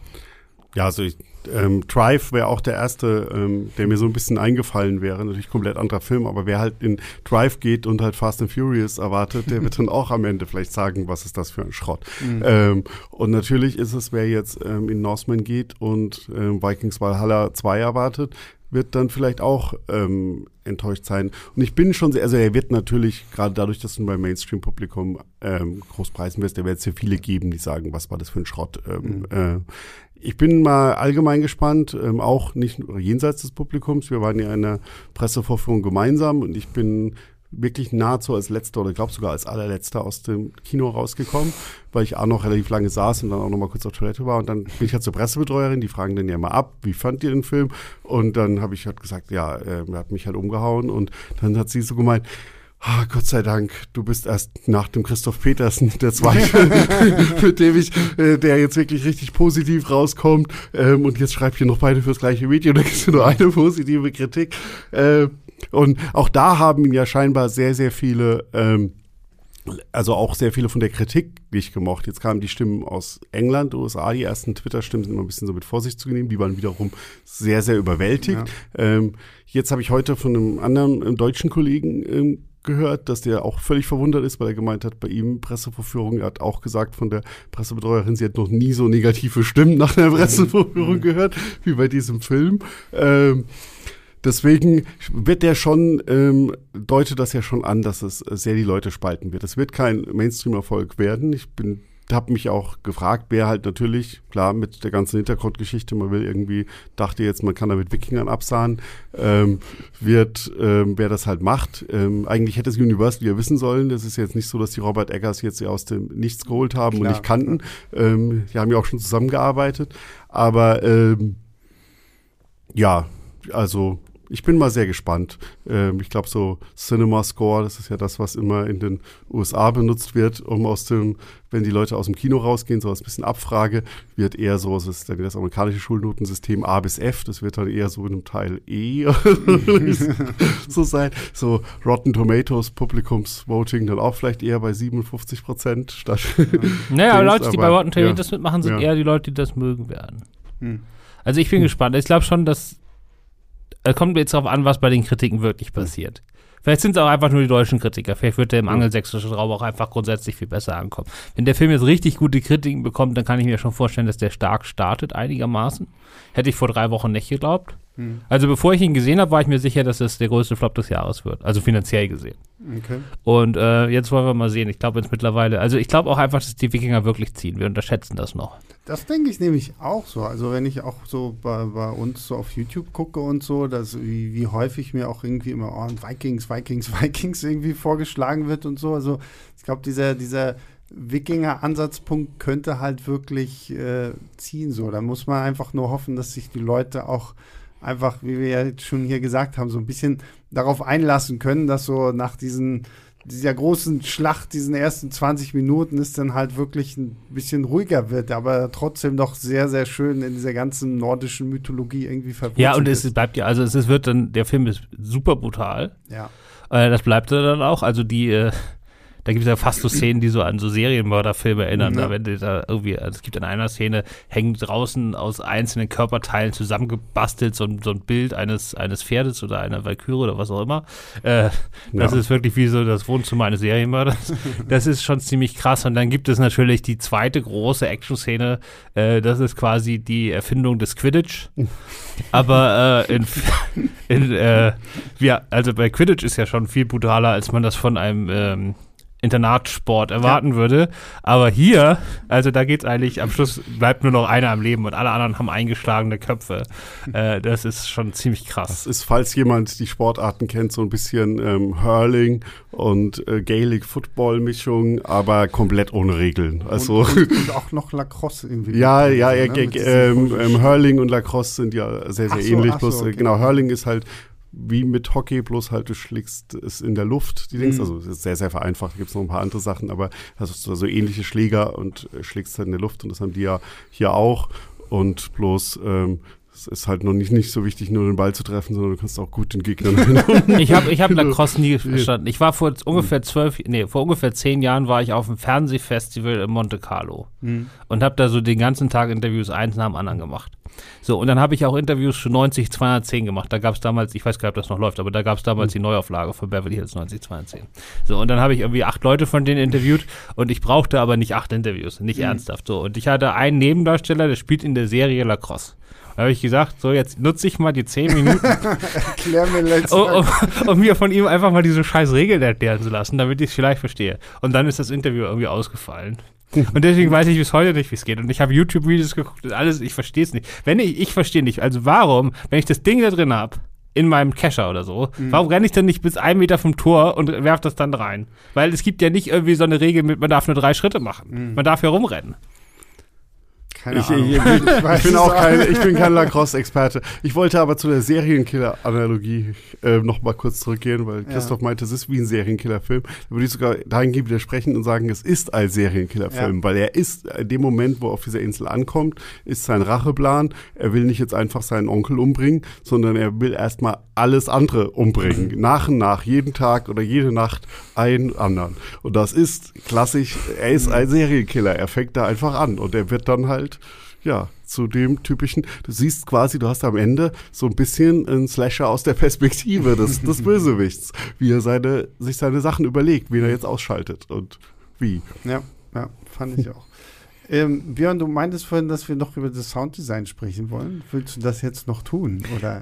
Ja, also ich, ähm, Drive wäre auch der erste, ähm, der mir so ein bisschen eingefallen wäre. Natürlich komplett anderer Film, aber wer halt in Drive geht und halt Fast and Furious erwartet, der wird dann auch am Ende vielleicht sagen, was ist das für ein Schrott. Mhm. Ähm, und natürlich ist es, wer jetzt ähm, in Norseman geht und ähm, Vikings Valhalla zwei erwartet, wird dann vielleicht auch ähm, enttäuscht sein. Und ich bin schon sehr, also er wird natürlich, gerade dadurch, dass du beim Mainstream-Publikum ähm, groß preisen wirst, der wird es ja viele geben, die sagen, was war das für ein Schrott. Ähm, mhm. äh, ich bin mal allgemein gespannt, ähm, auch nicht nur jenseits des Publikums. Wir waren ja in der Pressevorführung gemeinsam und ich bin wirklich nahezu als letzter oder ich glaube sogar als allerletzter aus dem Kino rausgekommen, weil ich auch noch relativ lange saß und dann auch noch mal kurz auf Toilette war und dann bin ich halt zur Pressebetreuerin, die fragen dann ja immer ab, wie fand ihr den Film? Und dann habe ich halt gesagt, ja, äh, er hat mich halt umgehauen und dann hat sie so gemeint, oh, Gott sei Dank, du bist erst nach dem Christoph Petersen der Zweite, mit dem ich, äh, der jetzt wirklich richtig positiv rauskommt ähm, und jetzt schreibt hier noch beide fürs gleiche Video, da gibt es nur eine positive Kritik. Äh, und auch da haben ihn ja scheinbar sehr, sehr viele, ähm, also auch sehr viele von der Kritik nicht gemocht. Jetzt kamen die Stimmen aus England, U S A, die ersten Twitter-Stimmen sind immer ein bisschen so mit Vorsicht zu nehmen, die waren wiederum sehr, sehr überwältigt. Ja. Ähm, jetzt habe ich heute von einem anderen einem deutschen Kollegen ähm, gehört, dass der auch völlig verwundert ist, weil er gemeint hat, bei ihm Pressevorführung, er hat auch gesagt von der Pressebetreuerin, sie hat noch nie so negative Stimmen nach der Pressevorführung gehört, wie bei diesem Film. Ähm, deswegen wird der schon, ähm, deutet das ja schon an, dass es sehr die Leute spalten wird. Es wird kein Mainstream-Erfolg werden. Ich bin habe mich auch gefragt, wer halt natürlich, klar, mit der ganzen Hintergrundgeschichte, man will irgendwie, dachte jetzt, man kann da mit Wikingern absahen, ähm, wird, ähm, wer das halt macht. Ähm, eigentlich hätte es Universal ja wissen sollen. Das ist jetzt nicht so, dass die Robert Eggers jetzt aus dem Nichts geholt haben klar, und nicht kannten. Ähm, die haben ja auch schon zusammengearbeitet. Aber ähm, ja, also ich bin mal sehr gespannt. Ähm, ich glaube, so Cinema Score, das ist ja das, was immer in den U S A benutzt wird, um aus dem, wenn die Leute aus dem Kino rausgehen, so als bisschen Abfrage, wird eher so, das ist dann das amerikanische Schulnotensystem A bis F, das wird dann eher so in einem Teil E so sein. So Rotten Tomatoes, Publikumsvoting dann auch vielleicht eher bei siebenundfünfzig Prozent statt. Naja, Dings, Leute, die aber, bei Rotten Tomatoes ja, mitmachen, sind ja. eher die Leute, die das mögen werden. Hm. Also ich bin hm. gespannt. Ich glaube schon, dass Es kommt jetzt darauf an, was bei den Kritiken wirklich passiert. Vielleicht sind es auch einfach nur die deutschen Kritiker. Vielleicht wird der im angelsächsischen Raum auch einfach grundsätzlich viel besser ankommen. Wenn der Film jetzt richtig gute Kritiken bekommt, dann kann ich mir schon vorstellen, dass der stark startet, einigermaßen. Hätte ich vor drei Wochen nicht geglaubt. Hm. Also bevor ich ihn gesehen habe, war ich mir sicher, dass es der größte Flop des Jahres wird. Also finanziell gesehen. Okay. Und äh, jetzt wollen wir mal sehen. Ich glaube jetzt mittlerweile, also ich glaube auch einfach, dass die Wikinger wirklich ziehen. Wir unterschätzen das noch. Das denke ich nämlich auch so. Also wenn ich auch so bei, bei uns so auf YouTube gucke und so, dass wie, wie häufig mir auch irgendwie immer oh, Vikings, Vikings, Vikings irgendwie vorgeschlagen wird und so. Also ich glaube, dieser, dieser Wikinger-Ansatzpunkt könnte halt wirklich äh, ziehen. So, da muss man einfach nur hoffen, dass sich die Leute auch einfach, wie wir ja jetzt schon hier gesagt haben, so ein bisschen darauf einlassen können, dass so nach diesen dieser großen Schlacht, diesen ersten zwanzig Minuten, es dann halt wirklich ein bisschen ruhiger wird, aber trotzdem doch sehr, sehr schön in dieser ganzen nordischen Mythologie irgendwie verbunden. Ja, und es bleibt ja, also es wird dann, der Film ist super brutal. Ja. Äh, das bleibt dann auch, also die, äh, da gibt es ja fast so Szenen, die so an so Serienmörderfilme erinnern. Ja. Da, wenn die da irgendwie, also es gibt in einer Szene, hängt draußen aus einzelnen Körperteilen zusammengebastelt so ein, so ein Bild eines, eines Pferdes oder einer Walküre oder was auch immer. Äh, das ja. ist wirklich wie so das Wohnzimmer eines Serienmörders. Das ist schon ziemlich krass. Und dann gibt es natürlich die zweite große Action-Szene. Äh, das ist quasi die Erfindung des Quidditch. Aber äh, in, in äh, ja, also bei Quidditch ist ja schon viel brutaler, als man das von einem ähm, Internatssport erwarten ja. würde. Aber hier, also da geht's eigentlich, am Schluss bleibt nur noch einer am Leben und alle anderen haben eingeschlagene Köpfe. Äh, das ist schon ziemlich krass. Das ist, falls jemand die Sportarten kennt, so ein bisschen ähm, Hurling und äh, Gaelic Football Mischung, aber komplett ohne Regeln. Also und, und, und auch noch Lacrosse irgendwie. Ja, ja, ja, ne? ähm, ähm, Hurling und Lacrosse sind ja sehr, sehr so, ähnlich. So, bloß, okay. Genau, Hurling ist halt wie mit Hockey, bloß halt du schlägst es in der Luft, die Dings. Mhm. Also es ist sehr, sehr vereinfacht, da gibt es noch ein paar andere Sachen, aber hast du so ähnliche Schläger und äh, schlägst halt in der Luft und das haben die ja hier auch. Und bloß ähm, es ist halt noch nicht, nicht so wichtig, nur den Ball zu treffen, sondern du kannst auch gut den Gegner Ich habe ich hab Lacrosse nie verstanden. Ich war vor ungefähr zwölf, nee, vor ungefähr zehn Jahren war ich auf einem Fernsehfestival in Monte Carlo mhm. und habe da so den ganzen Tag Interviews eins nach dem anderen gemacht. So, und dann habe ich auch Interviews für neunzig zweihundertzehn gemacht. Da gab es damals, ich weiß gar nicht, ob das noch läuft, aber da gab es damals die Neuauflage für Beverly Hills neunzig zweihundertzehn. So, und dann habe ich irgendwie acht Leute von denen interviewt und ich brauchte aber nicht acht Interviews, nicht mhm. ernsthaft. So, und ich hatte einen Nebendarsteller, der spielt in der Serie Lacrosse. Da habe ich gesagt, so jetzt nutze ich mal die zehn Minuten, Erklär mir letztes um, um, um mir von ihm einfach mal diese scheiß Regeln erklären zu lassen, damit ich es vielleicht verstehe. Und dann ist das Interview irgendwie ausgefallen. Und deswegen weiß ich bis heute nicht, wie es geht. Und ich habe YouTube-Videos geguckt und alles, ich verstehe es nicht. Wenn ich, ich verstehe nicht, also warum, wenn ich das Ding da drin habe, in meinem Kescher oder so, mhm. warum renne ich denn nicht bis einen Meter vom Tor und werfe das dann rein? Weil es gibt ja nicht irgendwie so eine Regel mit, man darf nur drei Schritte machen. Mhm. Man darf ja rumrennen. Keine ich, Ahnung. Ich, ich, ich, bin auch kein, ich bin kein Lacrosse-Experte. Ich wollte aber zu der Serienkiller-Analogie äh, noch mal kurz zurückgehen, weil Christoph ja. meinte, es ist wie ein Serienkiller-Film. Da würde ich sogar dahingehend widersprechen und sagen, es ist ein Serienkiller-Film, ja. weil er ist in dem Moment, wo er auf dieser Insel ankommt, ist sein Racheplan. Er will nicht jetzt einfach seinen Onkel umbringen, sondern er will erstmal alles andere umbringen. Nach und nach, jeden Tag oder jede Nacht einen anderen. Und das ist klassisch, er ist ein Serienkiller. Er fängt da einfach an und er wird dann halt ja, zu dem typischen, du siehst quasi, du hast am Ende so ein bisschen einen Slasher aus der Perspektive des, des Bösewichts, wie er seine, sich seine Sachen überlegt, wie er jetzt ausschaltet und wie. Ja, ja, fand ich auch. Ähm, Björn, du meintest vorhin, dass wir noch über das Sounddesign sprechen wollen. Willst du das jetzt noch tun, oder?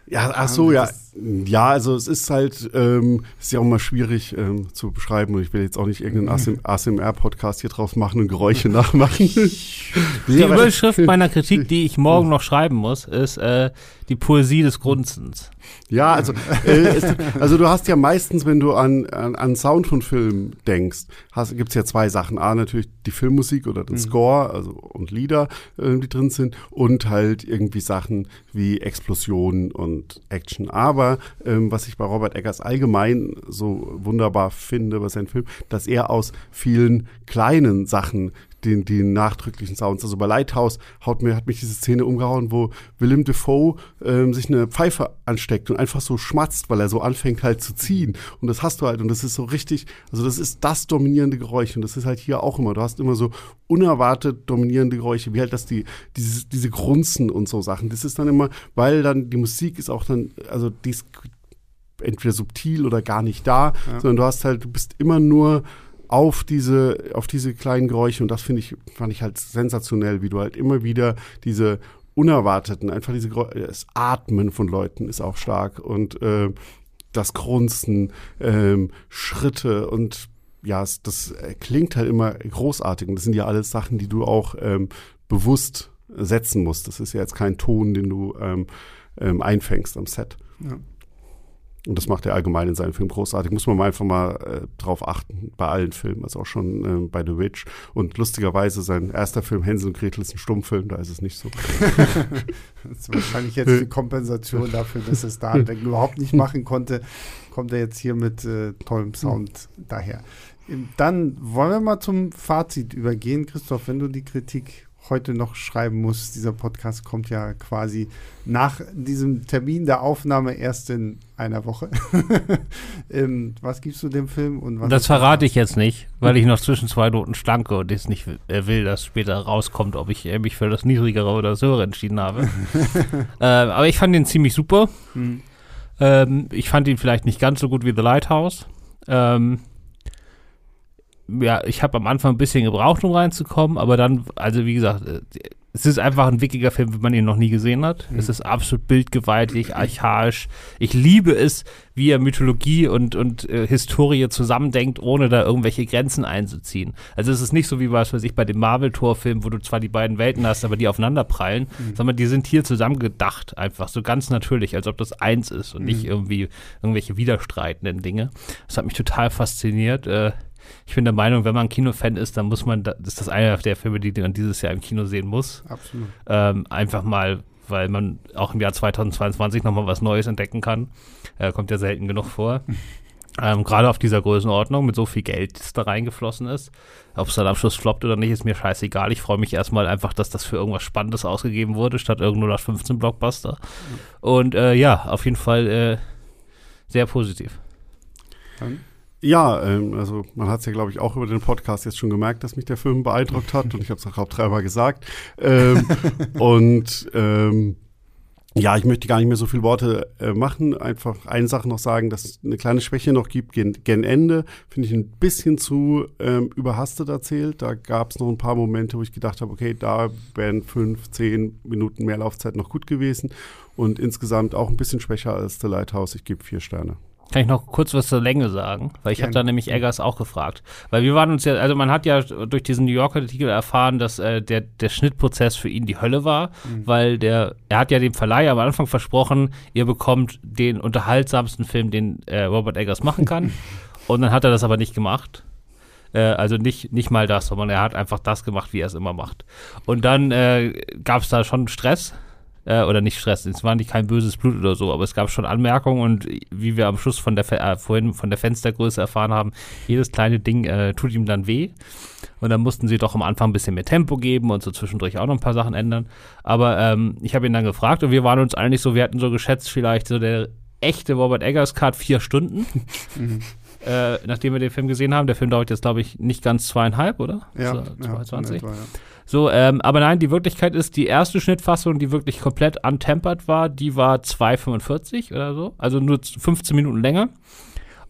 Ja, ach so, ja. Ja, also es ist halt, ähm, ist ja auch mal schwierig ähm, zu beschreiben und ich will jetzt auch nicht irgendeinen A S M R-Podcast hier drauf machen und Geräusche nachmachen. Die Überschrift meiner Kritik, die ich morgen noch schreiben muss, ist äh, die Poesie des Grunzens. Ja, also, äh, es, also du hast ja meistens, wenn du an, an, an Sound von Filmen denkst, gibt es ja zwei Sachen. A, natürlich die Filmmusik oder den mhm. Score also und Lieder, äh, die drin sind und halt irgendwie Sachen wie Explosionen und Action. Aber ähm, was ich bei Robert Eggers allgemein so wunderbar finde bei seinen Filmen, dass er aus vielen kleinen Sachen den, die nachdrücklichen Sounds. Also bei Lighthouse haut mir, hat mich diese Szene umgehauen, wo Willem Dafoe ähm, sich eine Pfeife ansteckt und einfach so schmatzt, weil er so anfängt halt zu ziehen. Und das hast du halt. Und das ist so richtig, also das ist das dominierende Geräusch. Und das ist halt hier auch immer. Du hast immer so unerwartet dominierende Geräusche, wie halt das die, dieses, diese Grunzen und so Sachen. Das ist dann immer, weil dann die Musik ist auch dann, also die ist entweder subtil oder gar nicht da, ja. sondern du hast halt, du bist immer nur auf diese, auf diese kleinen Geräusche und das finde ich, fand ich halt sensationell, wie du halt immer wieder diese unerwarteten, einfach diese Geräusche, das Atmen von Leuten ist auch stark und äh, das Grunzen, ähm, Schritte und ja, es, das klingt halt immer großartig und das sind ja alles Sachen, die du auch ähm, bewusst setzen musst. Das ist ja jetzt kein Ton, den du ähm, ähm, einfängst am Set. Ja. Und das macht er allgemein in seinen Filmen großartig. Muss man mal einfach mal äh, drauf achten, bei allen Filmen, also auch schon äh, bei The Witch. Und lustigerweise, sein erster Film, Hänsel und Gretel, ist ein Stummfilm, da ist es nicht so. Das ist wahrscheinlich jetzt die Kompensation dafür, dass es da überhaupt nicht machen konnte. Kommt er jetzt hier mit äh, tollem Sound mhm. daher. Dann wollen wir mal zum Fazit übergehen. Christoph, wenn du die Kritik heute noch schreiben musst, dieser Podcast kommt ja quasi nach diesem Termin der Aufnahme erst in einer Woche. ähm, was gibst du dem Film? Und was das verrate ich jetzt nicht, weil ich noch zwischen zwei Noten schlanke und jetzt nicht äh, will, dass später rauskommt, ob ich äh, mich für das Niedrigere oder das Höhere entschieden habe. äh, aber ich fand ihn ziemlich super. Mhm. Ähm, ich fand ihn vielleicht nicht ganz so gut wie The Lighthouse. Ähm, Ja, ich habe am Anfang ein bisschen gebraucht, um reinzukommen, aber dann, also wie gesagt, es ist einfach ein wickiger Film, wenn man ihn noch nie gesehen hat. Mhm. Es ist absolut bildgewaltig, archaisch. Ich liebe es, wie er Mythologie und, und äh, Historie zusammendenkt, ohne da irgendwelche Grenzen einzuziehen. Also es ist nicht so wie was weiß ich bei dem Marvel-Tor-Film, wo du zwar die beiden Welten hast, aber die aufeinander prallen, mhm. sondern die sind hier zusammengedacht, einfach so ganz natürlich, als ob das eins ist und mhm. nicht irgendwie irgendwelche widerstreitenden Dinge. Das hat mich total fasziniert. Äh, Ich bin der Meinung, wenn man Kinofan ist, dann muss man, das ist das einer der Filme, die man dieses Jahr im Kino sehen muss. Absolut. Ähm, einfach mal, weil man auch im Jahr zweitausendzweiundzwanzig nochmal was Neues entdecken kann. Äh, kommt ja selten genug vor. ähm, Gerade auf dieser Größenordnung, mit so viel Geld, das da reingeflossen ist. Ob es dann am Schluss floppt oder nicht, ist mir scheißegal. Ich freue mich erstmal einfach, dass das für irgendwas Spannendes ausgegeben wurde, statt irgendein null acht fünfzehn Blockbuster. Mhm. Und äh, ja, auf jeden Fall äh, sehr positiv. Dann? Ja, ähm, also man hat es ja, glaube ich, auch über den Podcast jetzt schon gemerkt, dass mich der Film beeindruckt hat und ich habe es auch, glaube ich, dreimal gesagt. Ähm, und ähm, ja, ich möchte gar nicht mehr so viele Worte äh, machen, einfach eine Sache noch sagen, dass es eine kleine Schwäche noch gibt gen, gen Ende, finde ich ein bisschen zu ähm, überhastet erzählt. Da gab es noch ein paar Momente, wo ich gedacht habe, okay, da wären fünf, zehn Minuten mehr Laufzeit noch gut gewesen und insgesamt auch ein bisschen schwächer als The Lighthouse. Ich gebe vier Sterne. Kann ich noch kurz was zur Länge sagen? Weil ich habe da nämlich Eggers auch gefragt. Weil wir waren uns ja, also man hat ja durch diesen New Yorker-Artikel erfahren, dass äh, der, der Schnittprozess für ihn die Hölle war, mhm. weil der, er hat ja dem Verleih am Anfang versprochen, ihr bekommt den unterhaltsamsten Film, den äh, Robert Eggers machen kann. Und dann hat er das aber nicht gemacht. Äh, also nicht, nicht mal das, sondern er hat einfach das gemacht, wie er es immer macht. Und dann äh, gab es da schon Stress. Äh, oder nicht Stress, es war nicht kein böses Blut oder so, aber es gab schon Anmerkungen und wie wir am Schluss von der äh, vorhin von der Fenstergröße erfahren haben, jedes kleine Ding äh, tut ihm dann weh und dann mussten sie doch am Anfang ein bisschen mehr Tempo geben und so zwischendurch auch noch ein paar Sachen ändern, aber ähm, ich habe ihn dann gefragt und wir waren uns eigentlich so, wir hatten so geschätzt vielleicht so der echte Robert Eggers Cut vier Stunden, mhm. äh, nachdem wir den Film gesehen haben. Der Film dauert jetzt, glaube ich, nicht ganz zweieinhalb, oder? Ja, so, zweiundzwanzig. Ja, etwa, ja. So, ähm, aber nein, die Wirklichkeit ist, die erste Schnittfassung, die wirklich komplett untempert war, die war zwei fünfundvierzig oder so, also nur fünfzehn Minuten länger.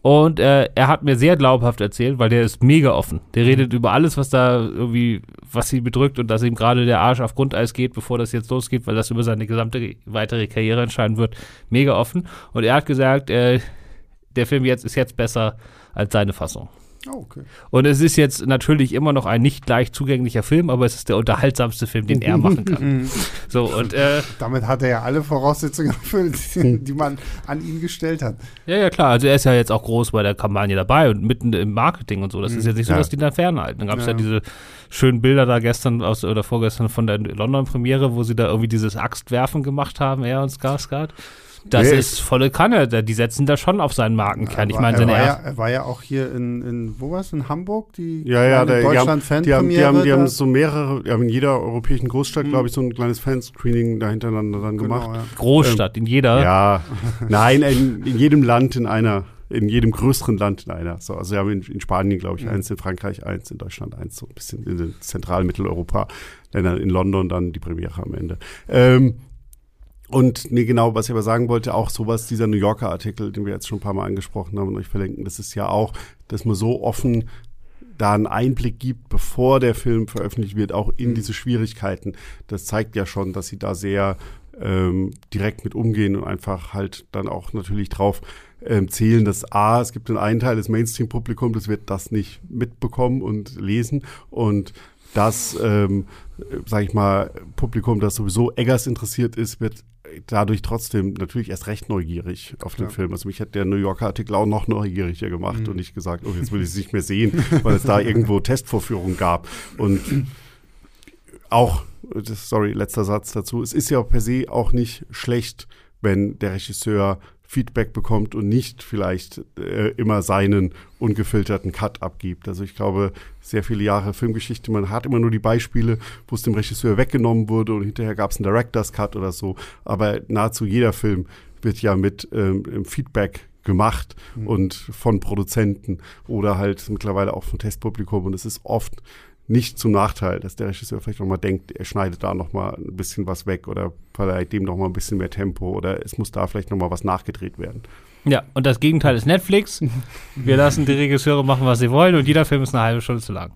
Und äh, er hat mir sehr glaubhaft erzählt, weil der ist mega offen. Der redet über alles, was da irgendwie, was ihn bedrückt und dass ihm gerade der Arsch auf Grundeis geht, bevor das jetzt losgeht, weil das über seine gesamte weitere Karriere entscheiden wird. Mega offen. Und er hat gesagt, äh, der Film jetzt ist jetzt besser als seine Fassung. Oh, okay. Und es ist jetzt natürlich immer noch ein nicht leicht zugänglicher Film, aber es ist der unterhaltsamste Film, den er machen kann. So, und äh, damit hat er ja alle Voraussetzungen erfüllt, die man an ihn gestellt hat. Ja, ja, klar. Also er ist ja jetzt auch groß bei der Kampagne dabei und mitten im Marketing und so. Das ist jetzt nicht so, ja. dass die da fernhalten. Dann gab es ja. Ja. diese schönen Bilder da gestern aus, oder vorgestern von der London-Premiere, wo sie da irgendwie dieses Axtwerfen gemacht haben, er und Skarsgård. Das nee. ist volle Kanne. Die setzen da schon auf seinen Markenkern. Ich meine, er, seine war ja, erste- er war ja auch hier in, in wo war es, in Hamburg? Die Ja, ja, der, die haben, die haben, die haben, die haben da- so mehrere, die haben in jeder europäischen Großstadt, Mhm. glaube ich, so ein kleines Fanscreening da hintereinander dann gemacht. Genau, ja. Großstadt, in jeder. Ja, nein, in, in jedem Land in einer, in jedem größeren Land in einer. So, also wir haben in, in Spanien, glaube ich, Mhm. eins, in Frankreich eins, in Deutschland eins, so ein bisschen in den Zentral- Mitteleuropa, dann in London dann die Premiere am Ende. Ähm, Und nee, genau, was ich aber sagen wollte, auch sowas, dieser New Yorker Artikel, den wir jetzt schon ein paar Mal angesprochen haben und euch verlinken, das ist ja auch, dass man so offen da einen Einblick gibt, bevor der Film veröffentlicht wird, auch in diese Schwierigkeiten. Das zeigt ja schon, dass sie da sehr ähm, direkt mit umgehen und einfach halt dann auch natürlich drauf ähm, zählen, dass A, es gibt einen Teil des Mainstream-Publikums, das wird das nicht mitbekommen und lesen und das, ähm, sag ich mal, Publikum, das sowieso Eggers interessiert ist, wird dadurch trotzdem natürlich erst recht neugierig auf den Ja. Film. Also mich hat der New Yorker Artikel auch noch neugieriger gemacht Mhm. und nicht gesagt, oh, jetzt will ich es nicht mehr sehen, weil es da irgendwo Testvorführungen gab. Und auch, das, sorry, letzter Satz dazu, es ist ja per se auch nicht schlecht, wenn der Regisseur Feedback bekommt und nicht vielleicht äh, immer seinen ungefilterten Cut abgibt. Also ich glaube, sehr viele Jahre Filmgeschichte, man hat immer nur die Beispiele, wo es dem Regisseur weggenommen wurde und hinterher gab es einen Director's Cut oder so. Aber nahezu jeder Film wird ja mit ähm, Feedback gemacht mhm. und von Produzenten oder halt mittlerweile auch vom Testpublikum. Und es ist oft nicht zum Nachteil, dass der Regisseur vielleicht noch mal denkt, er schneidet da noch mal ein bisschen was weg oder verleiht dem noch mal ein bisschen mehr Tempo oder es muss da vielleicht noch mal was nachgedreht werden. Ja, und das Gegenteil ist Netflix. Wir lassen die Regisseure machen, was sie wollen und jeder Film ist eine halbe Stunde zu lang.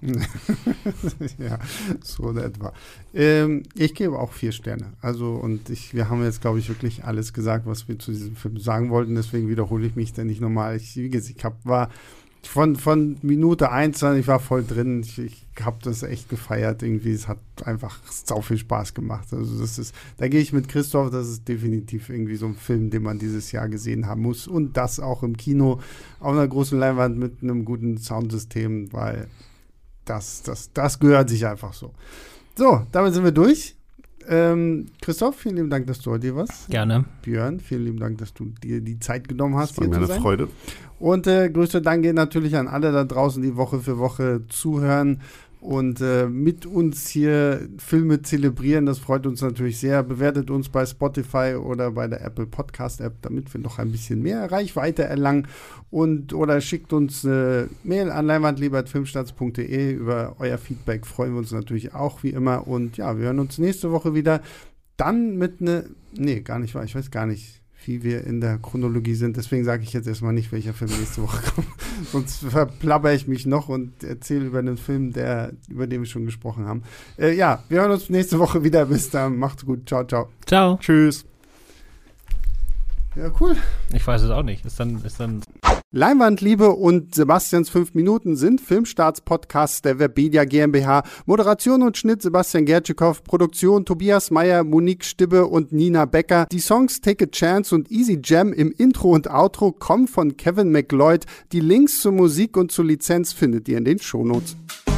Ja, so in etwa. Ähm, ich gebe auch vier Sterne. Also und ich, wir haben jetzt, glaube ich, wirklich alles gesagt, was wir zu diesem Film sagen wollten. Deswegen wiederhole ich mich da nicht nochmal. Ich, wie gesagt, ich hab, war von, von Minute eins an, ich war voll drin. Ich, ich habe das echt gefeiert. Irgendwie, es hat einfach sau viel Spaß gemacht. Also das ist, da gehe ich mit Christoph, das ist definitiv irgendwie so ein Film, den man dieses Jahr gesehen haben muss. Und das auch im Kino auf einer großen Leinwand mit einem guten Soundsystem, weil das, das, das gehört sich einfach so. So, damit sind wir durch. Ähm, Christoph, vielen lieben Dank, dass du heute hier warst. Gerne. Björn, vielen lieben Dank, dass du dir die Zeit genommen hast, Das war hier mir zu eine sein. Freude. Und äh, größter Dank geht natürlich an alle da draußen, die Woche für Woche zuhören und äh, mit uns hier Filme zelebrieren. Das freut uns natürlich sehr. Bewertet uns bei Spotify oder bei der Apple Podcast App, damit wir noch ein bisschen mehr Reichweite erlangen. Und oder schickt uns eine Mail an leinwandliebe at filmstarts punkt de. Über euer Feedback freuen wir uns natürlich auch wie immer. Und ja, wir hören uns nächste Woche wieder. Dann mit ne, nee, gar nicht wahr. Ich weiß gar nicht, wie wir in der Chronologie sind. Deswegen sage ich jetzt erstmal nicht, welcher Film nächste Woche kommt. Sonst verplapper ich mich noch und erzähle über einen Film, der, über den wir schon gesprochen haben. Äh, ja, wir hören uns nächste Woche wieder. Bis dann. Macht's gut. Ciao, ciao. Ciao. Tschüss. Ja, cool. Ich weiß es auch nicht. Ist dann, ist dann Leinwandliebe und Sebastians fünf Minuten sind Filmstarts-Podcasts der Webedia GmbH. Moderation und Schnitt Sebastian Gertschikow. Produktion Tobias Meyer, Monique Stibbe und Nina Becker. Die Songs Take a Chance und Easy Jam im Intro und Outro kommen von Kevin MacLeod. Die Links zur Musik und zur Lizenz findet ihr in den Shownotes.